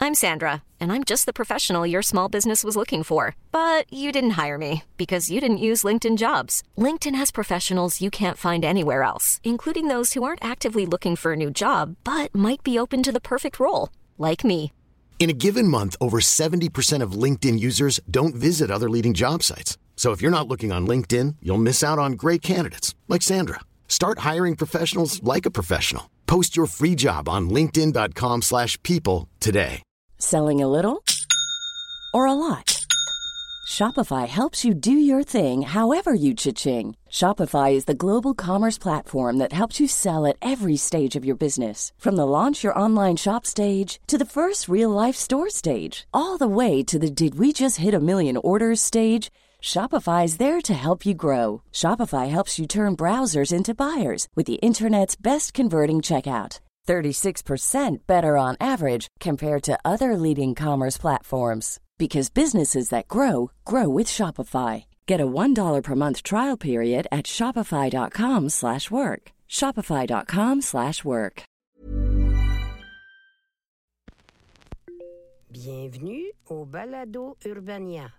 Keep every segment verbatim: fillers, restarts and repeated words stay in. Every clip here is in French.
I'm Sandra, and I'm just the professional your small business was looking for. But you didn't hire me because you didn't use LinkedIn Jobs. LinkedIn has professionals you can't find anywhere else, including those who aren't actively looking for a new job, but might be open to the perfect role, like me. In a given month, over seventy percent of LinkedIn users don't visit other leading job sites. So if you're not looking on LinkedIn, you'll miss out on great candidates like Sandra. Start hiring professionals like a professional. Post your free job on linkedin.com slash people today. Selling a little or a lot? Shopify helps you do your thing however you cha-ching. Shopify is the global commerce platform that helps you sell at every stage of your business. From the launch your online shop stage to the first real-life store stage, all the way to the did we just hit a million orders stage. Shopify is there to help you grow. Shopify helps you turn browsers into buyers with the internet's best converting checkout. thirty-six percent better on average compared to other leading commerce platforms. Because businesses that grow, grow with Shopify. Get a one dollar per month trial period at shopify.com slash work. Shopify.com slash work. Bienvenue au Balado Urbania.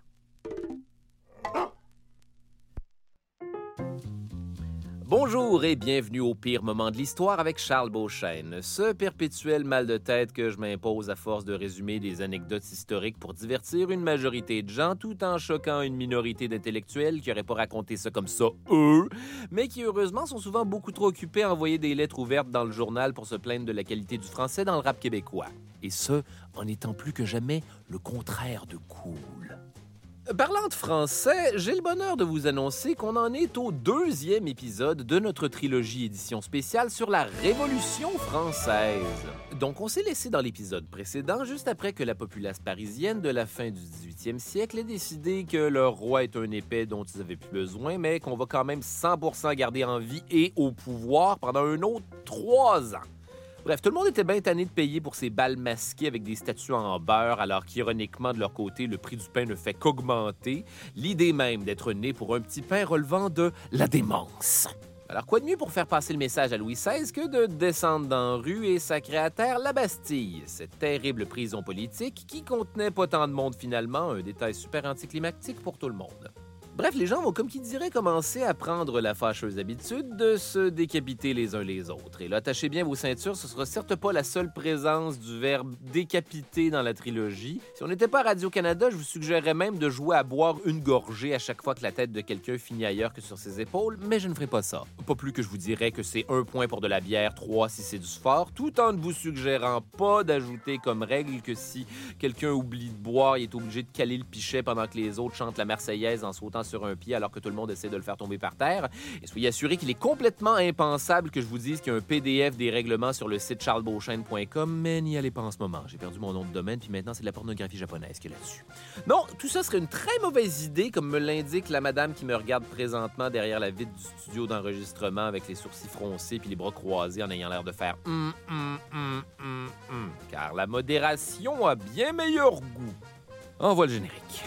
Bonjour et bienvenue au pire moment de l'histoire avec Charles Beauchesne, ce perpétuel mal de tête que je m'impose à force de résumer des anecdotes historiques pour divertir une majorité de gens tout en choquant une minorité d'intellectuels qui n'auraient pas raconté ça comme ça, eux, mais qui heureusement sont souvent beaucoup trop occupés à envoyer des lettres ouvertes dans le journal pour se plaindre de la qualité du français dans le rap québécois. Et ce, en étant plus que jamais le contraire de cool. Parlant de français, j'ai le bonheur de vous annoncer qu'on en est au deuxième épisode de notre trilogie édition spéciale sur la Révolution française. Donc, on s'est laissé dans l'épisode précédent, juste après que la populace parisienne de la fin du dix-huitième siècle ait décidé que leur roi est un épais dont ils avaient plus besoin, mais qu'on va quand même cent pour cent garder en vie et au pouvoir pendant un autre trois ans. Bref, tout le monde était bien tanné de payer pour ces bals masqués avec des statues en beurre, alors qu'ironiquement, de leur côté, le prix du pain ne fait qu'augmenter. L'idée même d'être né pour un petit pain relevant de la démence. Alors, quoi de mieux pour faire passer le message à Louis seize que de descendre dans la rue et sacrer à terre la Bastille, cette terrible prison politique qui contenait pas tant de monde finalement, un détail super anticlimactique pour tout le monde. Bref, les gens vont, comme qui dirait, commencer à prendre la fâcheuse habitude de se décapiter les uns les autres. Et là, attachez bien vos ceintures, ce sera certes pas la seule présence du verbe « décapiter » dans la trilogie. Si on n'était pas à Radio-Canada, je vous suggérerais même de jouer à boire une gorgée à chaque fois que la tête de quelqu'un finit ailleurs que sur ses épaules, mais je ne ferai pas ça. Pas plus que je vous dirais que c'est un point pour de la bière, trois si c'est du fort, tout en ne vous suggérant pas d'ajouter comme règle que si quelqu'un oublie de boire, il est obligé de caler le pichet pendant que les autres chantent la Marseillaise en sautant sur un pied alors que tout le monde essaie de le faire tomber par terre. Et soyez assurés qu'il est complètement impensable que je vous dise qu'il y a un P D F des règlements sur le site charles beauchesne point com, mais n'y allez pas en ce moment. J'ai perdu mon nom de domaine, puis maintenant c'est de la pornographie japonaise qu'il y a là-dessus. Non, tout ça serait une très mauvaise idée, comme me l'indique la madame qui me regarde présentement derrière la vitre du studio d'enregistrement avec les sourcils froncés puis les bras croisés en ayant l'air de faire hum, hum, hum, hum, hum, car la modération a bien meilleur goût. Envoie le générique.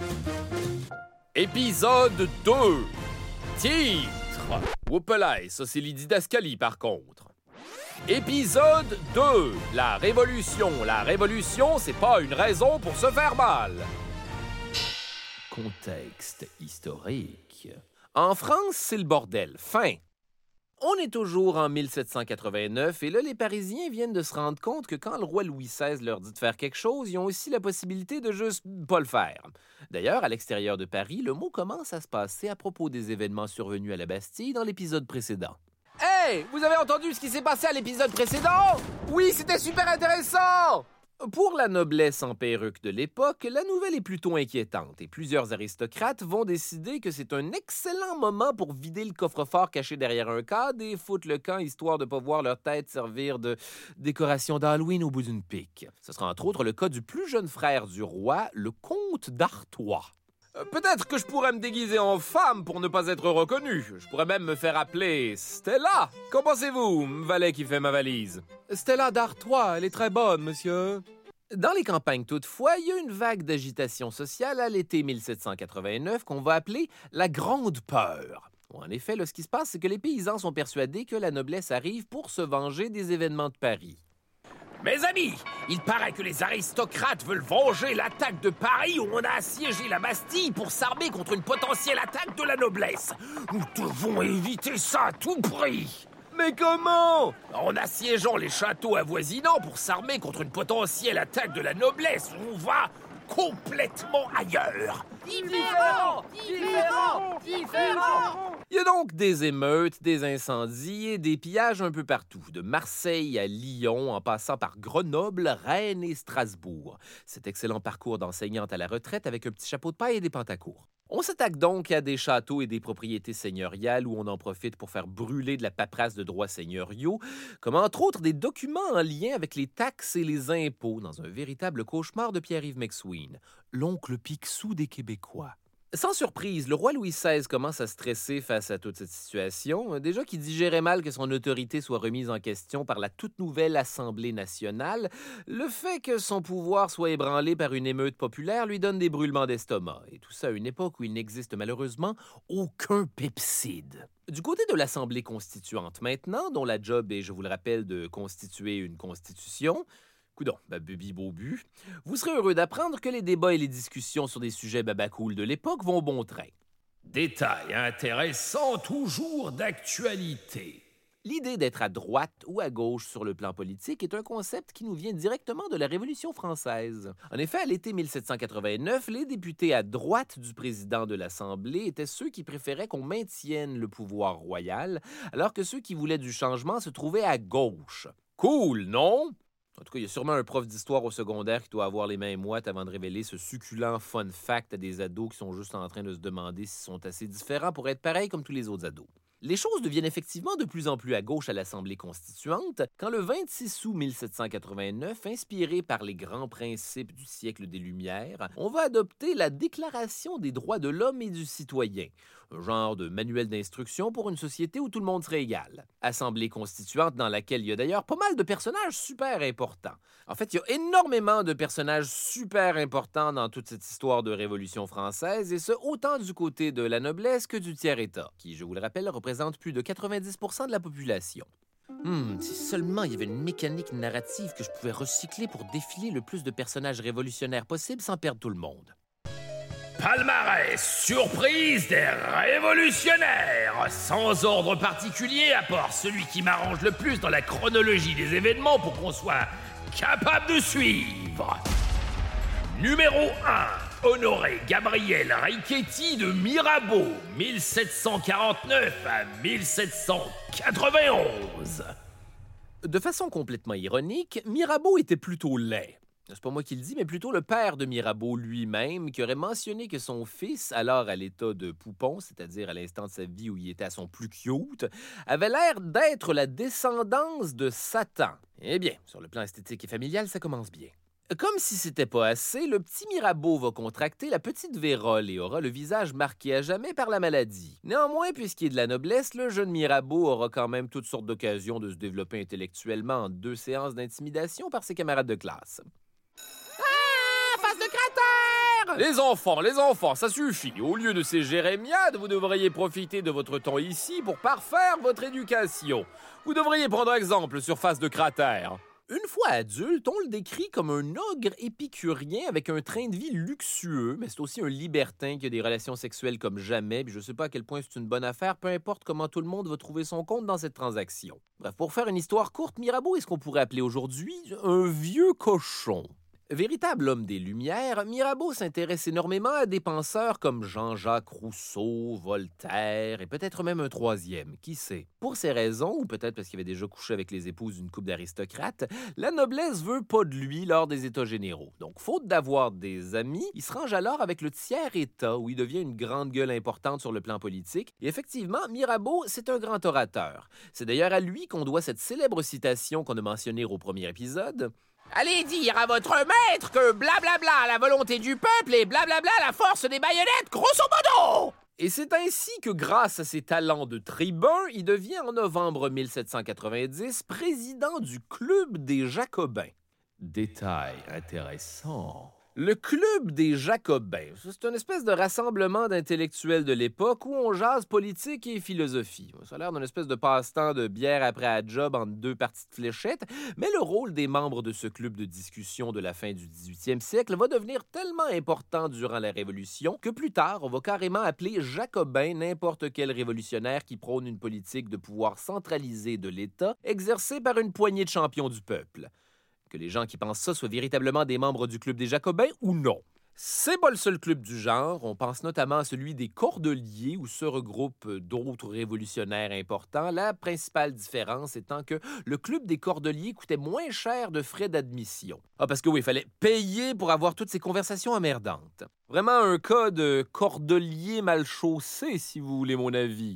Épisode deux. Titre. Whoopalaï, ça c'est les didascalies par contre. Épisode deux. La Révolution. La Révolution, c'est pas une raison pour se faire mal. Contexte historique. En France, c'est le bordel. Fin. On est toujours en mille sept cent quatre-vingt-neuf et là, les Parisiens viennent de se rendre compte que quand le roi Louis seize leur dit de faire quelque chose, ils ont aussi la possibilité de juste pas le faire. D'ailleurs, à l'extérieur de Paris, le mot commence à se passer à propos des événements survenus à la Bastille dans l'épisode précédent. Hey! Vous avez entendu ce qui s'est passé à l'épisode précédent? Oui, c'était super intéressant! Pour la noblesse en perruque de l'époque, la nouvelle est plutôt inquiétante et plusieurs aristocrates vont décider que c'est un excellent moment pour vider le coffre-fort caché derrière un cadre et foutre le camp histoire de ne pas voir leur tête servir de décoration d'Halloween au bout d'une pique. Ce sera entre autres le cas du plus jeune frère du roi, le comte d'Artois. Euh, peut-être que je pourrais me déguiser en femme pour ne pas être reconnu. Je pourrais même me faire appeler Stella. Qu'en pensez-vous, valet qui fait ma valise? Stella d'Artois, elle est très bonne, monsieur. Dans les campagnes, toutefois, il y a une vague d'agitation sociale à l'été mille sept cent quatre-vingt-neuf qu'on va appeler la Grande Peur. En effet, là, ce qui se passe, c'est que les paysans sont persuadés que la noblesse arrive pour se venger des événements de Paris. Mes amis, il paraît que les aristocrates veulent venger l'attaque de Paris où on a assiégé la Bastille pour s'armer contre une potentielle attaque de la noblesse. Nous devons éviter ça à tout prix. Mais comment? En assiégeant les châteaux avoisinants pour s'armer contre une potentielle attaque de la noblesse, on va complètement ailleurs. Différent! Différent! Différent! Il y a donc des émeutes, des incendies et des pillages un peu partout, de Marseille à Lyon, en passant par Grenoble, Rennes et Strasbourg. Cet excellent parcours d'enseignante à la retraite avec un petit chapeau de paille et des pantacours. On s'attaque donc à des châteaux et des propriétés seigneuriales où on en profite pour faire brûler de la paperasse de droits seigneuriaux, comme entre autres des documents en lien avec les taxes et les impôts dans un véritable cauchemar de Pierre-Yves McSween, l'oncle Picsou des Québécois. Sans surprise, le roi Louis seize commence à stresser face à toute cette situation, déjà qu'il digérait mal que son autorité soit remise en question par la toute nouvelle Assemblée nationale. Le fait que son pouvoir soit ébranlé par une émeute populaire lui donne des brûlements d'estomac, et tout ça à une époque où il n'existe malheureusement aucun pepside. Du côté de l'Assemblée constituante maintenant, dont la job est, je vous le rappelle, de constituer une constitution, coudonc, ben bubi bobu, vous serez heureux d'apprendre que les débats et les discussions sur des sujets babacool de l'époque vont bon train. Détail intéressant, toujours d'actualité. L'idée d'être à droite ou à gauche sur le plan politique est un concept qui nous vient directement de la Révolution française. En effet, à l'été mille sept cent quatre-vingt-neuf, les députés à droite du président de l'Assemblée étaient ceux qui préféraient qu'on maintienne le pouvoir royal, alors que ceux qui voulaient du changement se trouvaient à gauche. Cool, non? En tout cas, il y a sûrement un prof d'histoire au secondaire qui doit avoir les mains moites avant de révéler ce succulent fun fact à des ados qui sont juste en train de se demander s'ils sont assez différents pour être pareils comme tous les autres ados. Les choses deviennent effectivement de plus en plus à gauche à l'Assemblée constituante quand le vingt-six août mille sept cent quatre-vingt-neuf, inspiré par les grands principes du siècle des Lumières, on va adopter la Déclaration des droits de l'homme et du citoyen, un genre de manuel d'instruction pour une société où tout le monde serait égal. Assemblée constituante dans laquelle il y a d'ailleurs pas mal de personnages super importants. En fait, il y a énormément de personnages super importants dans toute cette histoire de Révolution française, et ce, autant du côté de la noblesse que du tiers-État, qui, je vous le rappelle, représente plus de quatre-vingt-dix pour cent de la population. Hmm, si seulement il y avait une mécanique narrative que je pouvais recycler pour défiler le plus de personnages révolutionnaires possible sans perdre tout le monde. Palmarès surprise des révolutionnaires, sans ordre particulier à part celui qui m'arrange le plus dans la chronologie des événements pour qu'on soit capable de suivre. Numéro un. Honoré Gabriel Richetti de Mirabeau, mille sept cent quarante-neuf à mille sept cent quatre-vingt-onze. De façon complètement ironique, Mirabeau était plutôt laid. C'est pas moi qui le dis, mais plutôt le père de Mirabeau lui-même, qui aurait mentionné que son fils, alors à l'état de poupon, c'est-à-dire à l'instant de sa vie où il était à son plus cute, avait l'air d'être la descendance de Satan. Eh bien, sur le plan esthétique et familial, ça commence bien. Comme si c'était pas assez, le petit Mirabeau va contracter la petite vérole et aura le visage marqué à jamais par la maladie. Néanmoins, puisqu'il est de la noblesse, le jeune Mirabeau aura quand même toutes sortes d'occasions de se développer intellectuellement en deux séances d'intimidation par ses camarades de classe. Ah! Face de cratère! Les enfants, les enfants, ça suffit. Au lieu de ces jérémiades, vous devriez profiter de votre temps ici pour parfaire votre éducation. Vous devriez prendre exemple sur Face de cratère. Une fois adulte, on le décrit comme un ogre épicurien avec un train de vie luxueux, mais c'est aussi un libertin qui a des relations sexuelles comme jamais, puis je sais pas à quel point c'est une bonne affaire, peu importe comment tout le monde va trouver son compte dans cette transaction. Bref, pour faire une histoire courte, Mirabeau est ce qu'on pourrait appeler aujourd'hui un vieux cochon. Véritable homme des Lumières, Mirabeau s'intéresse énormément à des penseurs comme Jean-Jacques Rousseau, Voltaire et peut-être même un troisième, qui sait. Pour ces raisons, ou peut-être parce qu'il avait déjà couché avec les épouses d'une couple d'aristocrates, la noblesse veut pas de lui lors des États généraux. Donc, faute d'avoir des amis, il se range alors avec le tiers-État, où il devient une grande gueule importante sur le plan politique. Et effectivement, Mirabeau, c'est un grand orateur. C'est d'ailleurs à lui qu'on doit cette célèbre citation qu'on a mentionnée au premier épisode. Allez dire à votre maître que blablabla la volonté du peuple et blablabla la force des baïonnettes, grosso modo! Et c'est ainsi que, grâce à ses talents de tribun, il devient en novembre mille sept cent quatre-vingt-dix président du Club des Jacobins. Détail intéressant, Le Club des Jacobins, c'est une espèce de rassemblement d'intellectuels de l'époque où on jase politique et philosophie. Ça a l'air d'une espèce de passe-temps de bière après la job entre deux parties de fléchettes, mais le rôle des membres de ce club de discussion de la fin du dix-huitième siècle va devenir tellement important durant la Révolution que plus tard, on va carrément appeler jacobin n'importe quel révolutionnaire qui prône une politique de pouvoir centralisé de l'État exercée par une poignée de champions du peuple. Que les gens qui pensent ça soient véritablement des membres du Club des Jacobins ou non. C'est pas le seul club du genre. On pense notamment à celui des Cordeliers où se regroupent d'autres révolutionnaires importants. La principale différence étant que le Club des Cordeliers coûtait moins cher de frais d'admission. Ah, parce que oui, il fallait payer pour avoir toutes ces conversations emmerdantes. Vraiment un cas de cordelier mal chaussé, si vous voulez mon avis.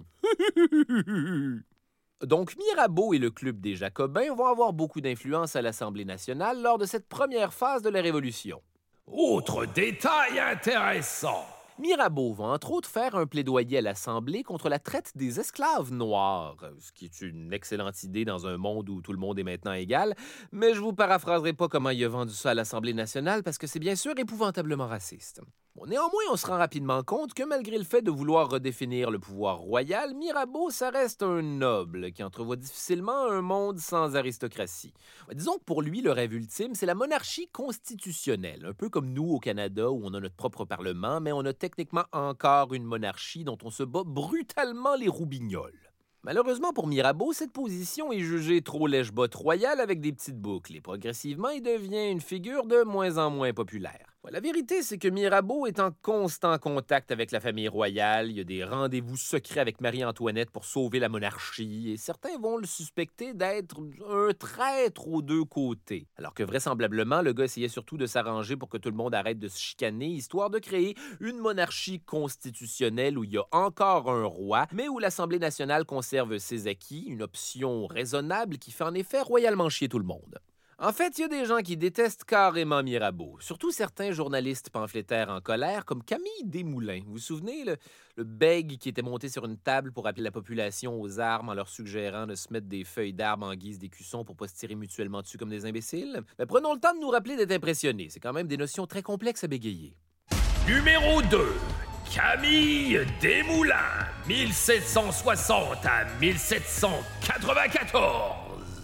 Donc, Mirabeau et le Club des Jacobins vont avoir beaucoup d'influence à l'Assemblée nationale lors de cette première phase de la Révolution. Autre détail intéressant. Mirabeau va entre autres faire un plaidoyer à l'Assemblée contre la traite des esclaves noirs, ce qui est une excellente idée dans un monde où tout le monde est maintenant égal, mais je vous paraphraserai pas comment il a vendu ça à l'Assemblée nationale parce que c'est bien sûr épouvantablement raciste. Bon, néanmoins, on se rend rapidement compte que malgré le fait de vouloir redéfinir le pouvoir royal, Mirabeau, ça reste un noble qui entrevoit difficilement un monde sans aristocratie. Disons que pour lui, le rêve ultime, c'est la monarchie constitutionnelle, un peu comme nous au Canada où on a notre propre parlement, mais on a techniquement encore une monarchie dont on se bat brutalement les roubignoles. Malheureusement pour Mirabeau, cette position est jugée trop lèche-botte royale avec des petites boucles et progressivement, il devient une figure de moins en moins populaire. La vérité, c'est que Mirabeau est en constant contact avec la famille royale. Il y a des rendez-vous secrets avec Marie-Antoinette pour sauver la monarchie et certains vont le suspecter d'être un traître aux deux côtés. Alors que vraisemblablement, le gars essayait surtout de s'arranger pour que tout le monde arrête de se chicaner, histoire de créer une monarchie constitutionnelle où il y a encore un roi, mais où l'Assemblée nationale conserve ses acquis, une option raisonnable qui fait en effet royalement chier tout le monde. En fait, il y a des gens qui détestent carrément Mirabeau, surtout certains journalistes pamphlétaires en colère, comme Camille Desmoulins. Vous vous souvenez, le, le bègue qui était monté sur une table pour appeler la population aux armes en leur suggérant de se mettre des feuilles d'arbre en guise d'écusson pour pas se tirer mutuellement dessus comme des imbéciles? Mais prenons le temps de nous rappeler d'être impressionnés. C'est quand même des notions très complexes à bégayer. Numéro deux. Camille Desmoulins, mille sept cent soixante à mille sept cent quatre-vingt-quatorze.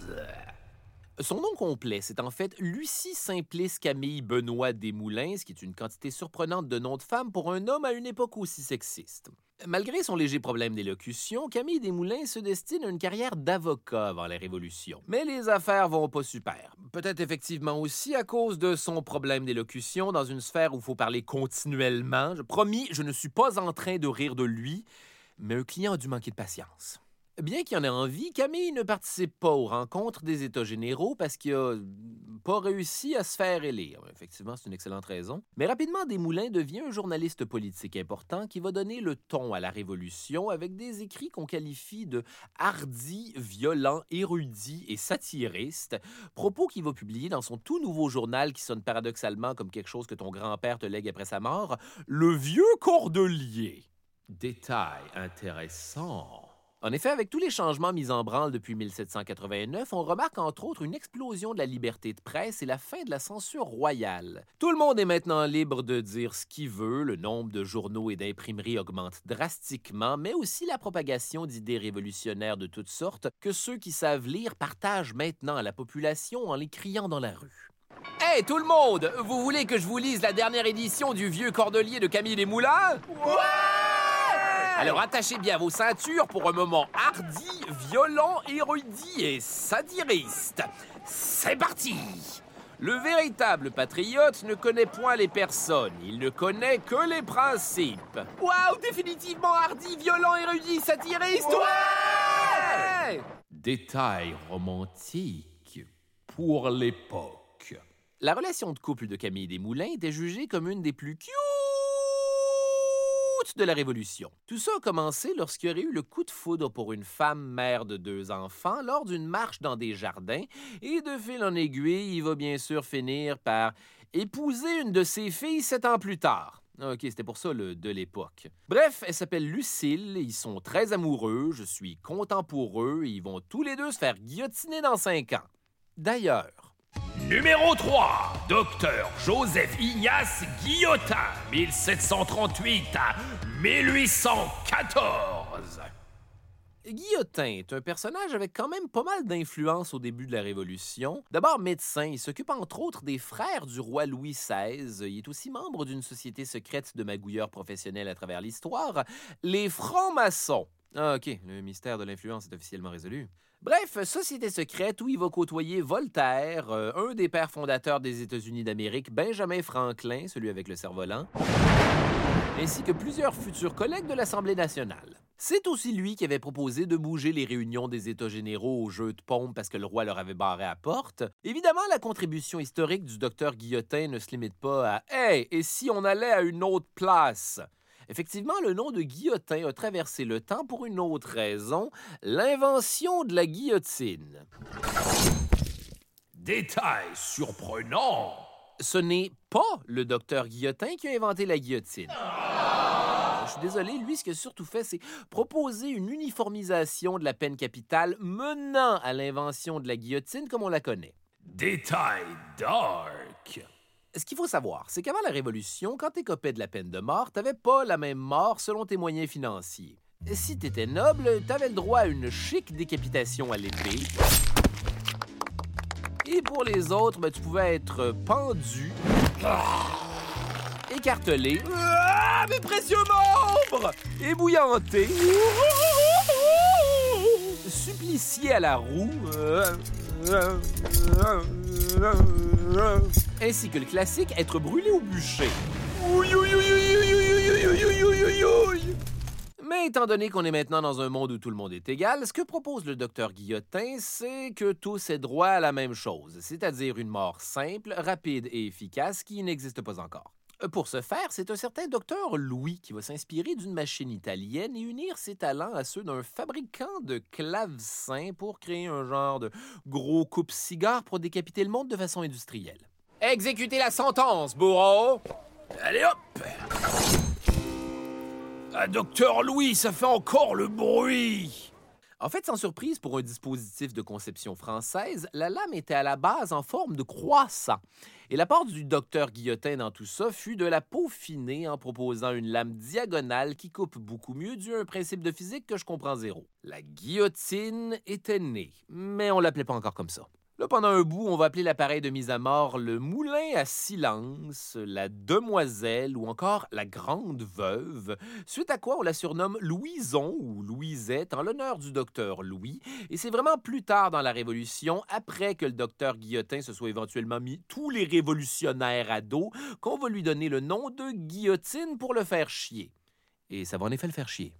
Son nom complet, c'est en fait Lucie Simplice Camille Benoît Desmoulins, ce qui est une quantité surprenante de noms de femmes pour un homme à une époque aussi sexiste. Malgré son léger problème d'élocution, Camille Desmoulins se destine à une carrière d'avocat avant la Révolution. Mais les affaires vont pas super. Peut-être effectivement aussi à cause de son problème d'élocution dans une sphère où il faut parler continuellement. Je promis, je ne suis pas en train de rire de lui, mais un client a dû manquer de patience. Bien qu'il en ait envie, Camille ne participe pas aux rencontres des États généraux parce qu'il n'a pas réussi à se faire élire. Effectivement, c'est une excellente raison. Mais rapidement, Desmoulins devient un journaliste politique important qui va donner le ton à la Révolution avec des écrits qu'on qualifie de hardis, violents, érudits et satiristes, propos qu'il va publier dans son tout nouveau journal qui sonne paradoxalement comme quelque chose que ton grand-père te lègue après sa mort, Le Vieux Cordelier. Détail intéressant. En effet, avec tous les changements mis en branle depuis mille sept cent quatre-vingt-neuf, on remarque entre autres une explosion de la liberté de presse et la fin de la censure royale. Tout le monde est maintenant libre de dire ce qu'il veut, le nombre de journaux et d'imprimeries augmente drastiquement, mais aussi la propagation d'idées révolutionnaires de toutes sortes que ceux qui savent lire partagent maintenant à la population en les criant dans la rue. Hey, tout le monde! Vous voulez que je vous lise la dernière édition du Vieux Cordelier de Camille Desmoulins? Ouais! Alors attachez bien vos ceintures pour un moment hardi, violent, érudit et satiriste. C'est parti! Le véritable patriote ne connaît point les personnes, il ne connaît que les principes. Waouh, définitivement hardi, violent, érudit, satiriste! Ouais! Détail romantique pour l'époque. La relation de couple de Camille Desmoulins était jugée comme une des plus cute de la Révolution. Tout ça a commencé lorsqu'il y aurait eu le coup de foudre pour une femme mère de deux enfants lors d'une marche dans des jardins et de fil en aiguille, il va bien sûr finir par épouser une de ses filles sept ans plus tard. OK, c'était pour ça le de l'époque. Bref, elle s'appelle Lucille, ils sont très amoureux, je suis content pour eux et ils vont tous les deux se faire guillotiner dans cinq ans. D'ailleurs, Numéro trois, docteur Joseph Ignace Guillotin, mille sept cent trente-huit à mille huit cent quatorze. Guillotin est un personnage avec quand même pas mal d'influence au début de la Révolution. D'abord médecin, il s'occupe entre autres des frères du roi Louis seize. Il est aussi membre d'une société secrète de magouilleurs professionnels à travers l'histoire, les francs-maçons. Ah, OK, le mystère de l'influence est officiellement résolu. Bref, société secrète où il va côtoyer Voltaire, euh, un des pères fondateurs des États-Unis d'Amérique, Benjamin Franklin, celui avec le cerf-volant, ainsi que plusieurs futurs collègues de l'Assemblée nationale. C'est aussi lui qui avait proposé de bouger les réunions des États généraux au jeu de paume parce que le roi leur avait barré à la porte. Évidemment, la contribution historique du docteur Guillotin ne se limite pas à « Hey, et si on allait à une autre place? » Effectivement, le nom de Guillotin a traversé le temps pour une autre raison, l'invention de la guillotine. Détail surprenant! Ce n'est pas le docteur Guillotin qui a inventé la guillotine. Je suis désolé, lui, ce qu'il a surtout fait, c'est proposer une uniformisation de la peine capitale menant à l'invention de la guillotine comme on la connaît. Détail dark! Ce qu'il faut savoir, c'est qu'avant la Révolution, quand t'écopais de la peine de mort, t'avais pas la même mort selon tes moyens financiers. Si t'étais noble, t'avais le droit à une chic décapitation à l'épée. Et pour les autres, ben, tu pouvais être pendu, écartelé, ah, mes précieux membres, ébouillanté, supplicié à la roue, ainsi que le classique, être brûlé au bûcher. Mais étant donné qu'on est maintenant dans un monde où tout le monde est égal, ce que propose le docteur Guillotin, c'est que tous aient droit à la même chose, c'est-à-dire une mort simple, rapide et efficace qui n'existe pas encore. Pour ce faire, c'est un certain docteur Louis qui va s'inspirer d'une machine italienne et unir ses talents à ceux d'un fabricant de clavecins pour créer un genre de gros coupe-cigare pour décapiter le monde de façon industrielle. Exécutez la sentence, bourreau! Allez hop! Ah, docteur Louis, ça fait encore le bruit! En fait, sans surprise, pour un dispositif de conception française, la lame était à la base en forme de croissant. Et l'apport du docteur Guillotin dans tout ça fut de la peaufiner en proposant une lame diagonale qui coupe beaucoup mieux dû à un principe de physique que je comprends zéro. La guillotine était née, mais on l'appelait pas encore comme ça. Là, pendant un bout, on va appeler l'appareil de mise à mort le moulin à silence, la demoiselle ou encore la grande veuve, suite à quoi on la surnomme Louison ou Louisette en l'honneur du docteur Louis. Et c'est vraiment plus tard dans la Révolution, après que le docteur Guillotin se soit éventuellement mis tous les révolutionnaires à dos, qu'on va lui donner le nom de guillotine pour le faire chier. Et ça va en effet le faire chier.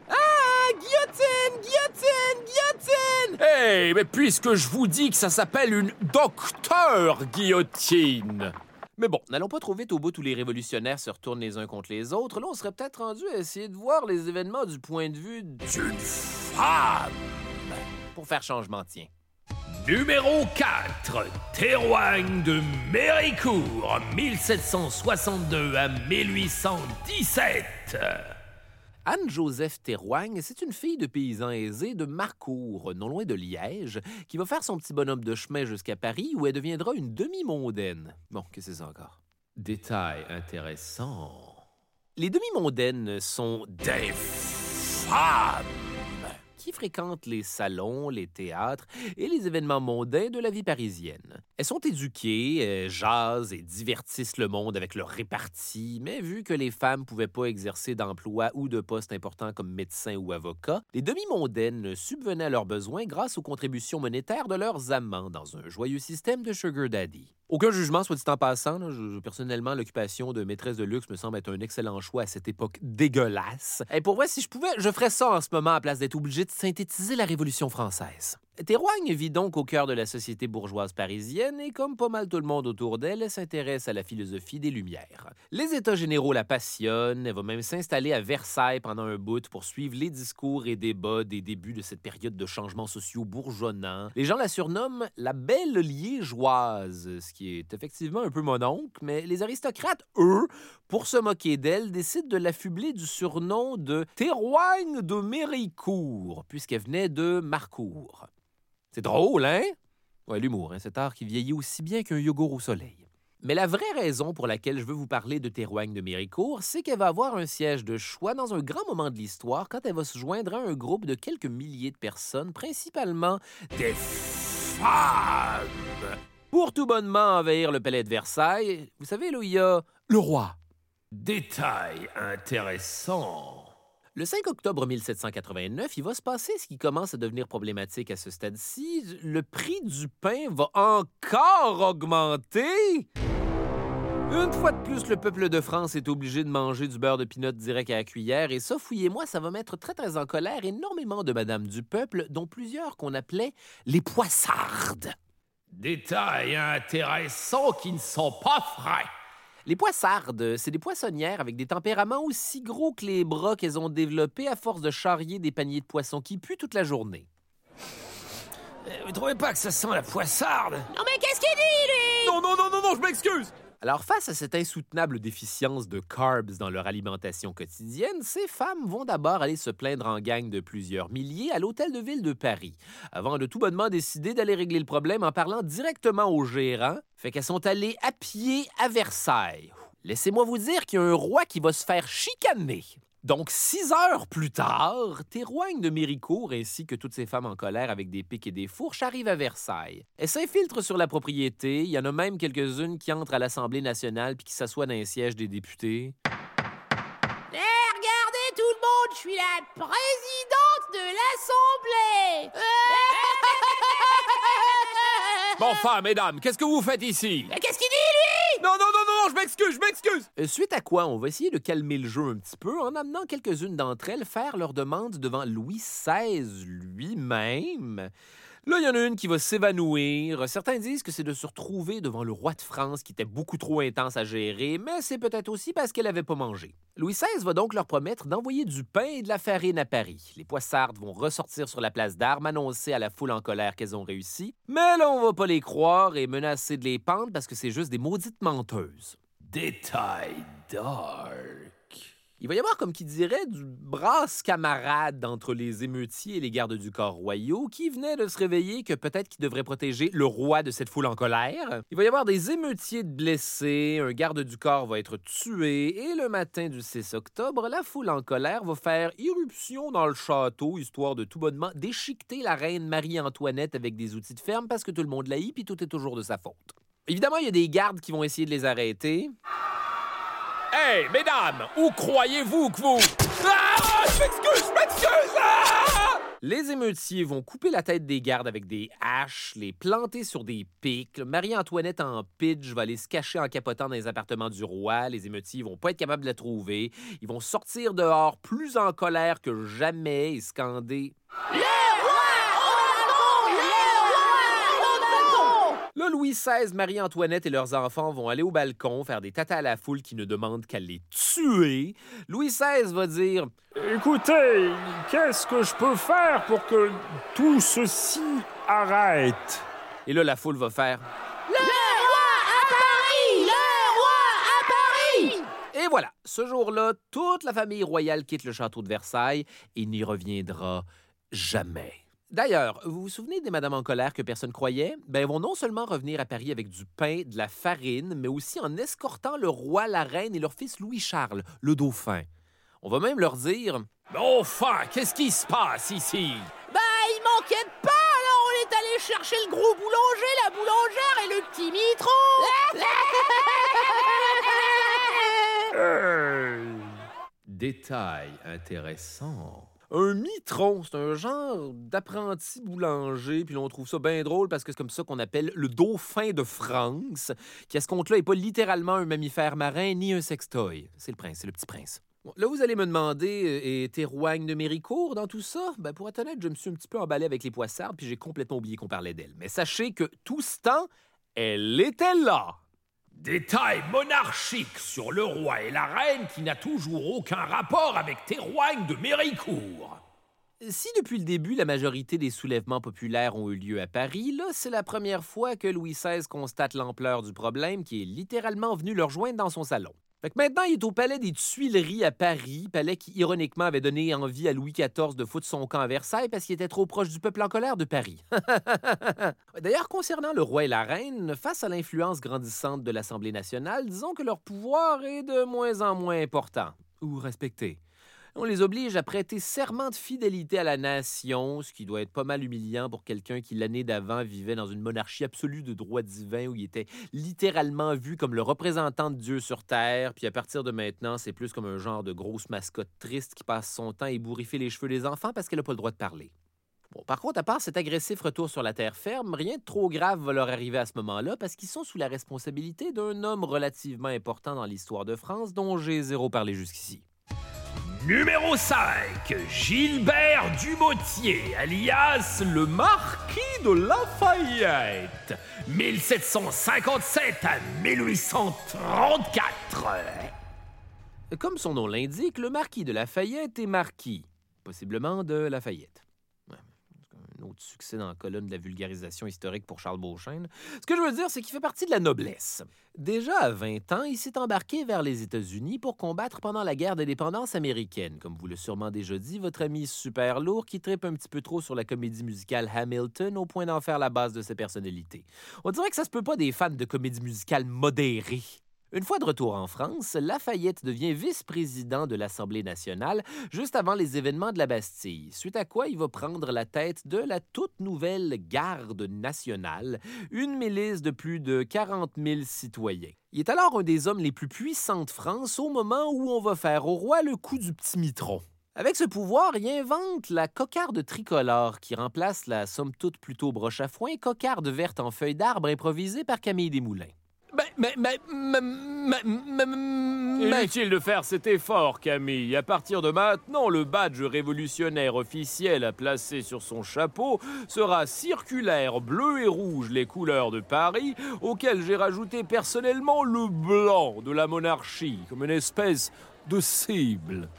Guillotine! Guillotine! Guillotine! Hey, mais puisque je vous dis que ça s'appelle une docteur guillotine! Mais bon, n'allons pas trop vite au bout où les révolutionnaires se retournent les uns contre les autres. Là, on serait peut-être rendu à essayer de voir les événements du point de vue d'une femme! Pour faire changement, tiens. Numéro quatre, Théroigne de Méricourt, mille sept cent soixante-deux à mille huit cent dix-sept. Anne-Joseph Théroigne, c'est une fille de paysan aisé de Marcourt, non loin de Liège, qui va faire son petit bonhomme de chemin jusqu'à Paris où elle deviendra une demi-mondaine. Bon, qu'est-ce que c'est ça encore? Détail intéressant. Les demi-mondaines sont des femmes qui fréquentent les salons, les théâtres et les événements mondains de la vie parisienne. Elles sont éduquées, elles jasent et divertissent le monde avec leur répartie, mais vu que les femmes ne pouvaient pas exercer d'emploi ou de poste important comme médecin ou avocat, les demi-mondaines subvenaient à leurs besoins grâce aux contributions monétaires de leurs amants dans un joyeux système de sugar daddy. Aucun jugement, soit dit en passant. Là, je, personnellement, l'occupation de maîtresse de luxe me semble être un excellent choix à cette époque dégueulasse. Et pour vrai, si je pouvais, je ferais ça en ce moment à place d'être obligé de synthétiser la Révolution française. Théroigne vit donc au cœur de la société bourgeoise parisienne et, comme pas mal tout le monde autour d'elle, elle s'intéresse à la philosophie des Lumières. Les États généraux la passionnent, elle va même s'installer à Versailles pendant un bout pour suivre les discours et débats des débuts de cette période de changements sociaux bourgeonnants. Les gens la surnomment la Belle Liégeoise, ce qui est effectivement un peu mon oncle, mais les aristocrates, eux, pour se moquer d'elle, décident de l'affubler du surnom de Théroigne de Méricourt, puisqu'elle venait de Marcourt. C'est drôle, hein? Ouais, l'humour, hein, cet art qui vieillit aussi bien qu'un yogourt au soleil. Mais la vraie raison pour laquelle je veux vous parler de Théroigne de Méricourt, c'est qu'elle va avoir un siège de choix dans un grand moment de l'histoire quand elle va se joindre à un groupe de quelques milliers de personnes, principalement des femmes, pour tout bonnement envahir le palais de Versailles. Vous savez, là où il y a le roi. Détail intéressant. Le cinq octobre mille sept cent quatre-vingt-neuf, il va se passer ce qui commence à devenir problématique à ce stade-ci. Le prix du pain va encore augmenter. Une fois de plus, le peuple de France est obligé de manger du beurre de pinot direct à la cuillère, et ça, fouillez-moi, ça va mettre très, très en colère énormément de madames du peuple, dont plusieurs qu'on appelait les poissardes. Détail intéressant qui ne sont pas frais. Les poissardes, c'est des poissonnières avec des tempéraments aussi gros que les bras qu'elles ont développés à force de charrier des paniers de poissons qui puent toute la journée. Vous trouvez pas que ça sent la poissarde? Non mais qu'est-ce qu'il dit, lui? Non, non, non, non, non, je m'excuse! Alors, face à cette insoutenable déficience de carbs dans leur alimentation quotidienne, ces femmes vont d'abord aller se plaindre en gang de plusieurs milliers à l'Hôtel de Ville de Paris, avant de tout bonnement décider d'aller régler le problème en parlant directement au gérant, fait qu'elles sont allées à pied à Versailles. Laissez-moi vous dire qu'il y a un roi qui va se faire chicaner. Donc, six heures plus tard, Théroigne de Méricourt ainsi que toutes ces femmes en colère avec des pics et des fourches arrivent à Versailles. Elles s'infiltrent sur la propriété. Il y en a même quelques-unes qui entrent à l'Assemblée nationale puis qui s'assoient dans les sièges des députés. Eh, regardez tout le monde, je suis la présidente de l'Assemblée. Bon, enfin, mesdames, qu'est-ce que vous faites ici? Mais qu'est-ce qu'il dit, lui? Non, non, non, non, non, je m'excuse, je m'excuse! Euh, Suite à quoi, on va essayer de calmer le jeu un petit peu en amenant quelques-unes d'entre elles faire leur demande devant Louis seize lui-même. Là, il y en a une qui va s'évanouir. Certains disent que c'est de se retrouver devant le roi de France qui était beaucoup trop intense à gérer, mais c'est peut-être aussi parce qu'elle n'avait pas mangé. Louis seize va donc leur promettre d'envoyer du pain et de la farine à Paris. Les poissardes vont ressortir sur la place d'Armes, annoncer à la foule en colère qu'elles ont réussi. Mais là, on va pas les croire et menacer de les pendre parce que c'est juste des maudites menteuses. Détail dark. Il va y avoir, comme qui dirait, du brasse camarade entre les émeutiers et les gardes du corps royaux qui venaient de se réveiller que peut-être qu'ils devraient protéger le roi de cette foule en colère. Il va y avoir des émeutiers de blessés, un garde du corps va être tué et le matin du six octobre, la foule en colère va faire irruption dans le château histoire de tout bonnement déchiqueter la reine Marie-Antoinette avec des outils de ferme parce que tout le monde la hait puis tout est toujours de sa faute. Évidemment, il y a des gardes qui vont essayer de les arrêter. Hé, hey, mesdames, où croyez-vous que vous... Ah! Je m'excuse, je m'excuse! Ah! Les émeutiers vont couper la tête des gardes avec des haches, les planter sur des pics. Marie-Antoinette en pitch va aller se cacher en capotant dans les appartements du roi. Les émeutiers vont pas être capables de la trouver. Ils vont sortir dehors plus en colère que jamais et scander... Là, Louis seize, Marie-Antoinette et leurs enfants vont aller au balcon faire des tatas à la foule qui ne demande qu'à les tuer. Louis seize va dire « Écoutez, qu'est-ce que je peux faire pour que tout ceci arrête? » Et là, la foule va faire « Le roi à Paris! Le roi à Paris! » Et voilà, ce jour-là, toute la famille royale quitte le château de Versailles et n'y reviendra jamais. D'ailleurs, vous vous souvenez des madames en colère que personne croyait? Ben, elles vont non seulement revenir à Paris avec du pain, de la farine, mais aussi en escortant le roi, la reine et leur fils Louis-Charles, le dauphin. On va même leur dire... Mais enfin, qu'est-ce qui se passe ici? Ben, il manquait de pain, alors on est allé chercher le gros boulanger, la boulangère et le petit mitron! Hey. Détail intéressant. Un mitron, c'est un genre d'apprenti boulanger, puis là, on trouve ça bien drôle parce que c'est comme ça qu'on appelle le dauphin de France, qui à ce compte-là n'est pas littéralement un mammifère marin ni un sextoy. C'est le prince, c'est le petit prince. Bon, là, vous allez me demander, et Théroigne de Méricourt dans tout ça? Ben, pour être honnête, je me suis un petit peu emballé avec les poissardes, puis j'ai complètement oublié qu'on parlait d'elle. Mais sachez que tout ce temps, elle était là! Détail monarchique sur le roi et la reine qui n'a toujours aucun rapport avec Théroigne de Méricourt. Si depuis le début, la majorité des soulèvements populaires ont eu lieu à Paris, là, c'est la première fois que Louis seize constate l'ampleur du problème qui est littéralement venu le rejoindre dans son salon. Fait que maintenant, il est au palais des Tuileries à Paris, palais qui, ironiquement, avait donné envie à Louis quatorze de foutre son camp à Versailles parce qu'il était trop proche du peuple en colère de Paris. D'ailleurs, concernant le roi et la reine, face à l'influence grandissante de l'Assemblée nationale, disons que leur pouvoir est de moins en moins important, ou respecté. On les oblige à prêter serment de fidélité à la nation, ce qui doit être pas mal humiliant pour quelqu'un qui, l'année d'avant, vivait dans une monarchie absolue de droit divin où il était littéralement vu comme le représentant de Dieu sur Terre, puis à partir de maintenant, c'est plus comme un genre de grosse mascotte triste qui passe son temps à ébouriffer les cheveux des enfants parce qu'elle n'a pas le droit de parler. Bon, par contre, à part cet agressif retour sur la terre ferme, rien de trop grave va leur arriver à ce moment-là parce qu'ils sont sous la responsabilité d'un homme relativement important dans l'histoire de France dont j'ai zéro parlé jusqu'ici. Numéro cinq, Gilbert Dumotier, alias le Marquis de Lafayette, mille sept cent cinquante-sept à mille huit cent trente-quatre. Comme son nom l'indique, le Marquis de Lafayette est marquis, possiblement de Lafayette. Un autre succès dans la colonne de la vulgarisation historique pour Charles Beauchesne. Ce que je veux dire, c'est qu'il fait partie de la noblesse. Déjà à vingt ans, il s'est embarqué vers les États-Unis pour combattre pendant la guerre d'indépendance américaine. Comme vous l'avez sûrement déjà dit, votre ami super lourd qui trippe un petit peu trop sur la comédie musicale Hamilton au point d'en faire la base de sa personnalité. On dirait que ça se peut pas des fans de comédie musicale modérée. Une fois de retour en France, Lafayette devient vice-président de l'Assemblée nationale juste avant les événements de la Bastille, suite à quoi il va prendre la tête de la toute nouvelle Garde nationale, une milice de plus de quarante mille citoyens. Il est alors un des hommes les plus puissants de France au moment où on va faire au roi le coup du petit mitron. Avec ce pouvoir, il invente la cocarde tricolore qui remplace la somme toute plutôt broche à foin cocarde verte en feuilles d'arbre improvisée par Camille Desmoulins. Mais, mais, mais, mais, mais, mais, mais... Inutile de faire cet effort, Camille. À partir de maintenant, le badge révolutionnaire officiel à placer sur son chapeau sera circulaire, bleu et rouge, les couleurs de Paris, auquel j'ai rajouté personnellement le blanc de la monarchie, comme une espèce de cible.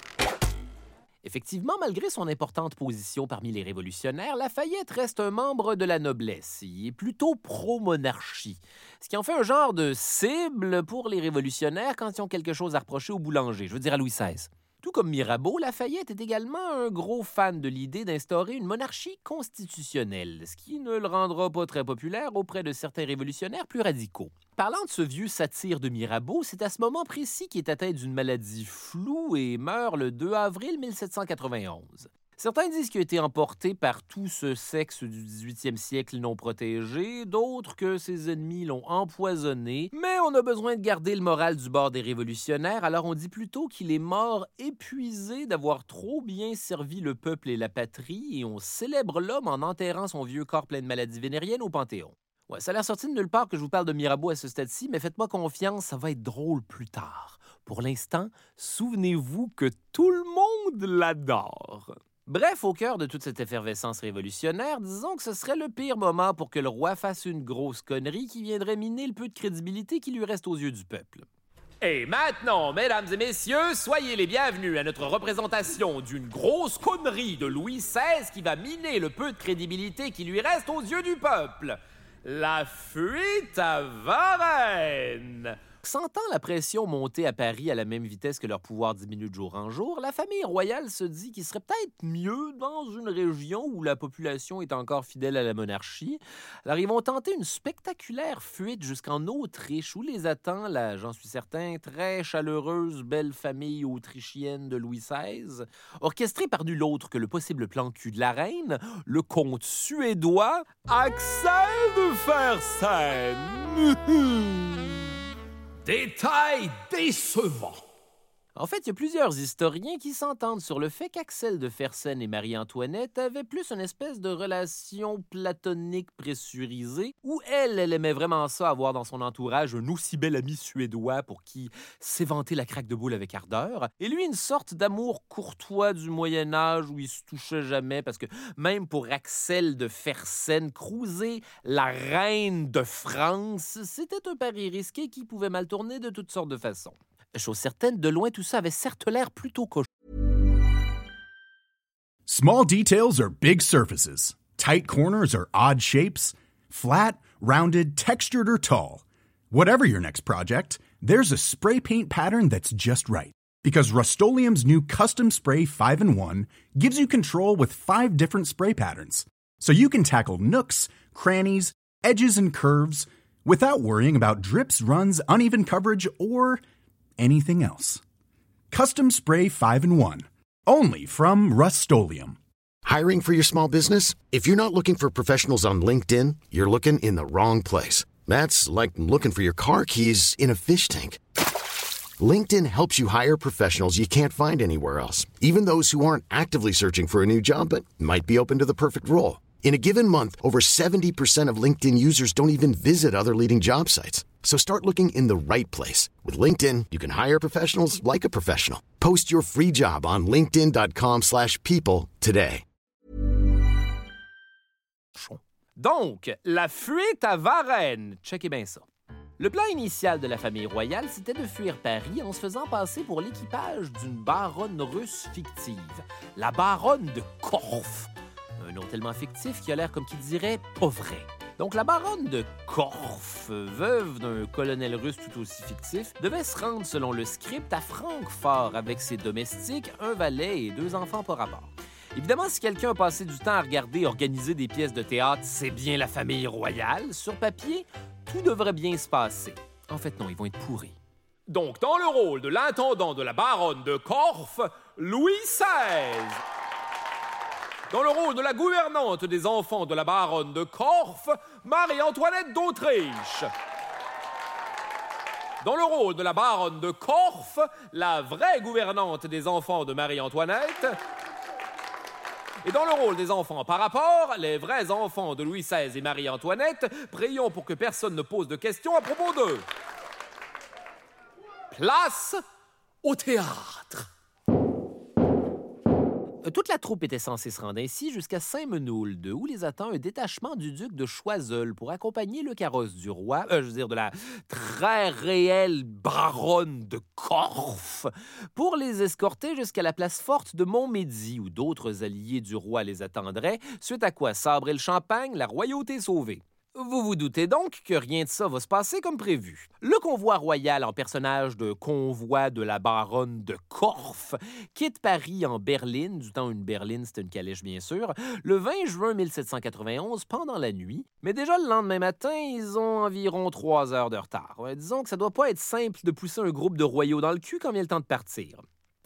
Effectivement, malgré son importante position parmi les révolutionnaires, Lafayette reste un membre de la noblesse. Il est plutôt pro-monarchie, ce qui en fait un genre de cible pour les révolutionnaires quand ils ont quelque chose à reprocher au boulanger, je veux dire à Louis seize. Tout comme Mirabeau, Lafayette est également un gros fan de l'idée d'instaurer une monarchie constitutionnelle, ce qui ne le rendra pas très populaire auprès de certains révolutionnaires plus radicaux. Parlant de ce vieux satire de Mirabeau, c'est à ce moment précis qu'il est atteint d'une maladie floue et meurt le deux avril mille sept cent quatre-vingt-onze. Certains disent qu'il a été emporté par tout ce sexe du dix-huitième siècle non protégé, d'autres que ses ennemis l'ont empoisonné, mais on a besoin de garder le moral du bord des révolutionnaires, alors on dit plutôt qu'il est mort épuisé d'avoir trop bien servi le peuple et la patrie, et on célèbre l'homme en enterrant son vieux corps plein de maladies vénériennes au Panthéon. Ouais, ça a l'air sorti de nulle part que je vous parle de Mirabeau à ce stade-ci, mais faites-moi confiance, ça va être drôle plus tard. Pour l'instant, souvenez-vous que tout le monde l'adore. Bref, au cœur de toute cette effervescence révolutionnaire, disons que ce serait le pire moment pour que le roi fasse une grosse connerie qui viendrait miner le peu de crédibilité qui lui reste aux yeux du peuple. Et maintenant, mesdames et messieurs, soyez les bienvenus à notre représentation d'une grosse connerie de Louis seize qui va miner le peu de crédibilité qui lui reste aux yeux du peuple. La fuite à Varennes. Sentant la pression monter à Paris à la même vitesse que leur pouvoir diminue de jour en jour, la famille royale se dit qu'il serait peut-être mieux dans une région où la population est encore fidèle à la monarchie. Alors, ils vont tenter une spectaculaire fuite jusqu'en Autriche où les attend la, j'en suis certain, très chaleureuse belle famille autrichienne de Louis seize, orchestrée par nul autre que le possible plan cul de la reine, le comte suédois Axel de Fersen. Détail décevant. En fait, il y a plusieurs historiens qui s'entendent sur le fait qu'Axel de Fersen et Marie-Antoinette avaient plus une espèce de relation platonique pressurisée, où elle, elle aimait vraiment ça, avoir dans son entourage un aussi bel ami suédois pour qui s'éventait la craque de boule avec ardeur, et lui une sorte d'amour courtois du Moyen-Âge où il se touchait jamais, parce que même pour Axel de Fersen, cruiser la reine de France, c'était un pari risqué qui pouvait mal tourner de toutes sortes de façons. Chose certaine, de loin, tout ça avait certes l'air plutôt cochon. Small details are big surfaces. Tight corners are odd shapes. Flat, rounded, textured, or tall. Whatever your next project, there's a spray paint pattern that's just right. Because Rust-Oleum's new Custom Spray five in one gives you control with five different spray patterns. So you can tackle nooks, crannies, edges, and curves without worrying about drips, runs, uneven coverage, or anything else. Custom Spray five in one. Only from Rust-Oleum. Hiring for your small business? If you're not looking for professionals on LinkedIn, you're looking in the wrong place. That's like looking for your car keys in a fish tank. LinkedIn helps you hire professionals you can't find anywhere else, even those who aren't actively searching for a new job but might be open to the perfect role. In a given month, over seventy percent of LinkedIn users don't even visit other leading job sites. So start looking in the right place. With LinkedIn, you can hire professionals like a professional. Post your free job on linkedin.com slash people today. Donc, la fuite à Varennes. Checkez bien ça. Le plan initial de la famille royale, c'était de fuir Paris en se faisant passer pour l'équipage d'une baronne russe fictive, la baronne de Korff. Un nom tellement fictif qui a l'air comme qui dirait pas vrai. Donc la baronne de Korff, veuve d'un colonel russe tout aussi fictif, devait se rendre selon le script à Francfort avec ses domestiques, un valet et deux enfants par rapport. Évidemment, si quelqu'un a passé du temps à regarder organiser des pièces de théâtre, c'est bien la famille royale. Sur papier, tout devrait bien se passer. En fait, non, ils vont être pourris. Donc, dans le rôle de l'intendant de la baronne de Korff, Louis seize. Dans le rôle de la gouvernante des enfants de la baronne de Korff, Marie-Antoinette d'Autriche. Dans le rôle de la baronne de Korff, la vraie gouvernante des enfants de Marie-Antoinette. Et dans le rôle des enfants par rapport, les vrais enfants de Louis seize et Marie-Antoinette, prions pour que personne ne pose de questions à propos d'eux. Place au théâtre. Toute la troupe était censée se rendre ainsi jusqu'à Saint-Menould, où les attend un détachement du duc de Choiseul pour accompagner le carrosse du roi, euh, je veux dire de la très réelle baronne de Korff, pour les escorter jusqu'à la place forte de Montmédy, où d'autres alliés du roi les attendraient, suite à quoi sabrer le champagne, la royauté sauvée. Vous vous doutez donc que rien de ça va se passer comme prévu. Le convoi royal en personnage de convoi de la baronne de Korff quitte Paris en berline, du temps où une berline c'était une calèche bien sûr, le vingt juin mille sept cent quatre-vingt-onze pendant la nuit, mais déjà le lendemain matin, ils ont environ trois heures de retard. Ouais, disons que ça doit pas être simple de pousser un groupe de royaux dans le cul quand vient le temps de partir.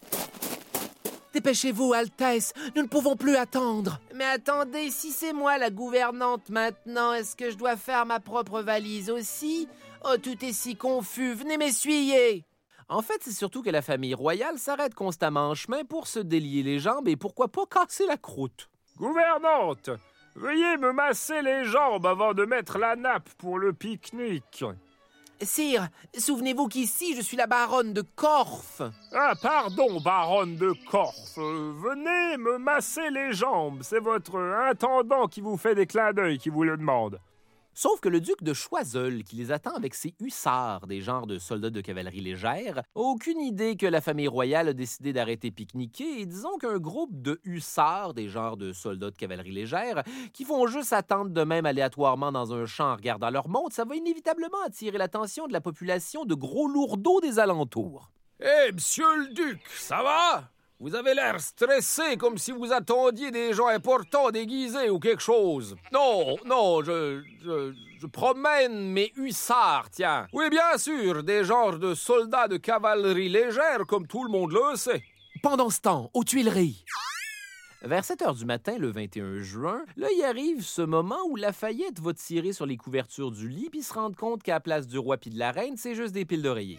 Dépêchez-vous, Altesse, nous ne pouvons plus attendre. Mais attendez, si c'est moi la gouvernante maintenant, est-ce que je dois faire ma propre valise aussi? Oh, tout est si confus, venez m'essuyer. En fait, c'est surtout que la famille royale s'arrête constamment en chemin pour se délier les jambes et pourquoi pas casser la croûte. Gouvernante, veuillez me masser les jambes avant de mettre la nappe pour le pique-nique. Sire, souvenez-vous qu'ici, je suis la baronne de Korff. Ah, pardon, baronne de Korff. Euh, venez me masser les jambes. C'est votre intendant qui vous fait des clins d'œil qui vous le demande. Sauf que le duc de Choiseul, qui les attend avec ses hussards, des genres de soldats de cavalerie légère, a aucune idée que la famille royale a décidé d'arrêter pique-niquer et disons qu'un groupe de hussards, des genres de soldats de cavalerie légère, qui font juste attendre de même aléatoirement dans un champ en regardant leur montre, ça va inévitablement attirer l'attention de la population de gros lourdeaux des alentours. Hé, hey, monsieur le duc, ça va? Vous avez l'air stressé comme si vous attendiez des gens importants déguisés ou quelque chose. Non, non, je, je, je promène mes hussards, tiens. Oui, bien sûr, des genres de soldats de cavalerie légère comme tout le monde le sait. Pendant ce temps, aux Tuileries. Vers sept heures du matin, le vingt et un juin, là, il arrive ce moment où Lafayette va tirer sur les couvertures du lit puis se rendre compte qu'à la place du roi puis de la reine, c'est juste des piles d'oreiller.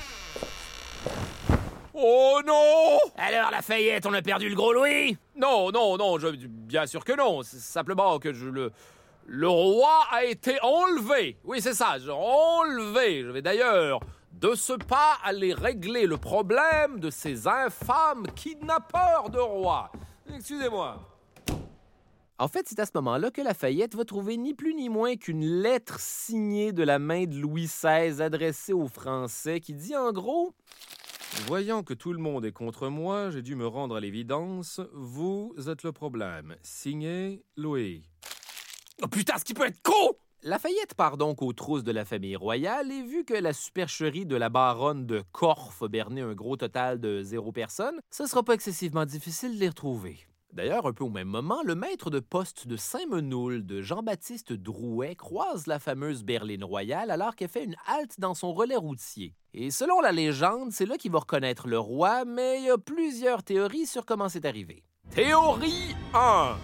Oh non! Alors, Lafayette, on a perdu le gros Louis? Non, non, non, je, bien sûr que non. C'est simplement que je, le, le roi a été enlevé. Oui, c'est ça, je, enlevé. Je vais d'ailleurs, de ce pas, aller régler le problème de ces infâmes kidnappeurs de rois. Excusez-moi. En fait, c'est à ce moment-là que Lafayette va trouver ni plus ni moins qu'une lettre signée de la main de Louis seize adressée aux Français qui dit en gros... Voyant que tout le monde est contre moi, j'ai dû me rendre à l'évidence. Vous êtes le problème. Signé Louis. Oh putain, ce qui peut être con! Lafayette part donc aux trousses de la famille royale et vu que la supercherie de la baronne de Corfe a berné un gros total de zéro personne, ce sera pas excessivement difficile de les retrouver. D'ailleurs, un peu au même moment, le maître de poste de Saint-Menoul de Jean-Baptiste Drouet croise la fameuse berline royale alors qu'elle fait une halte dans son relais routier. Et selon la légende, c'est là qu'il va reconnaître le roi, mais il y a plusieurs théories sur comment c'est arrivé. Théorie un.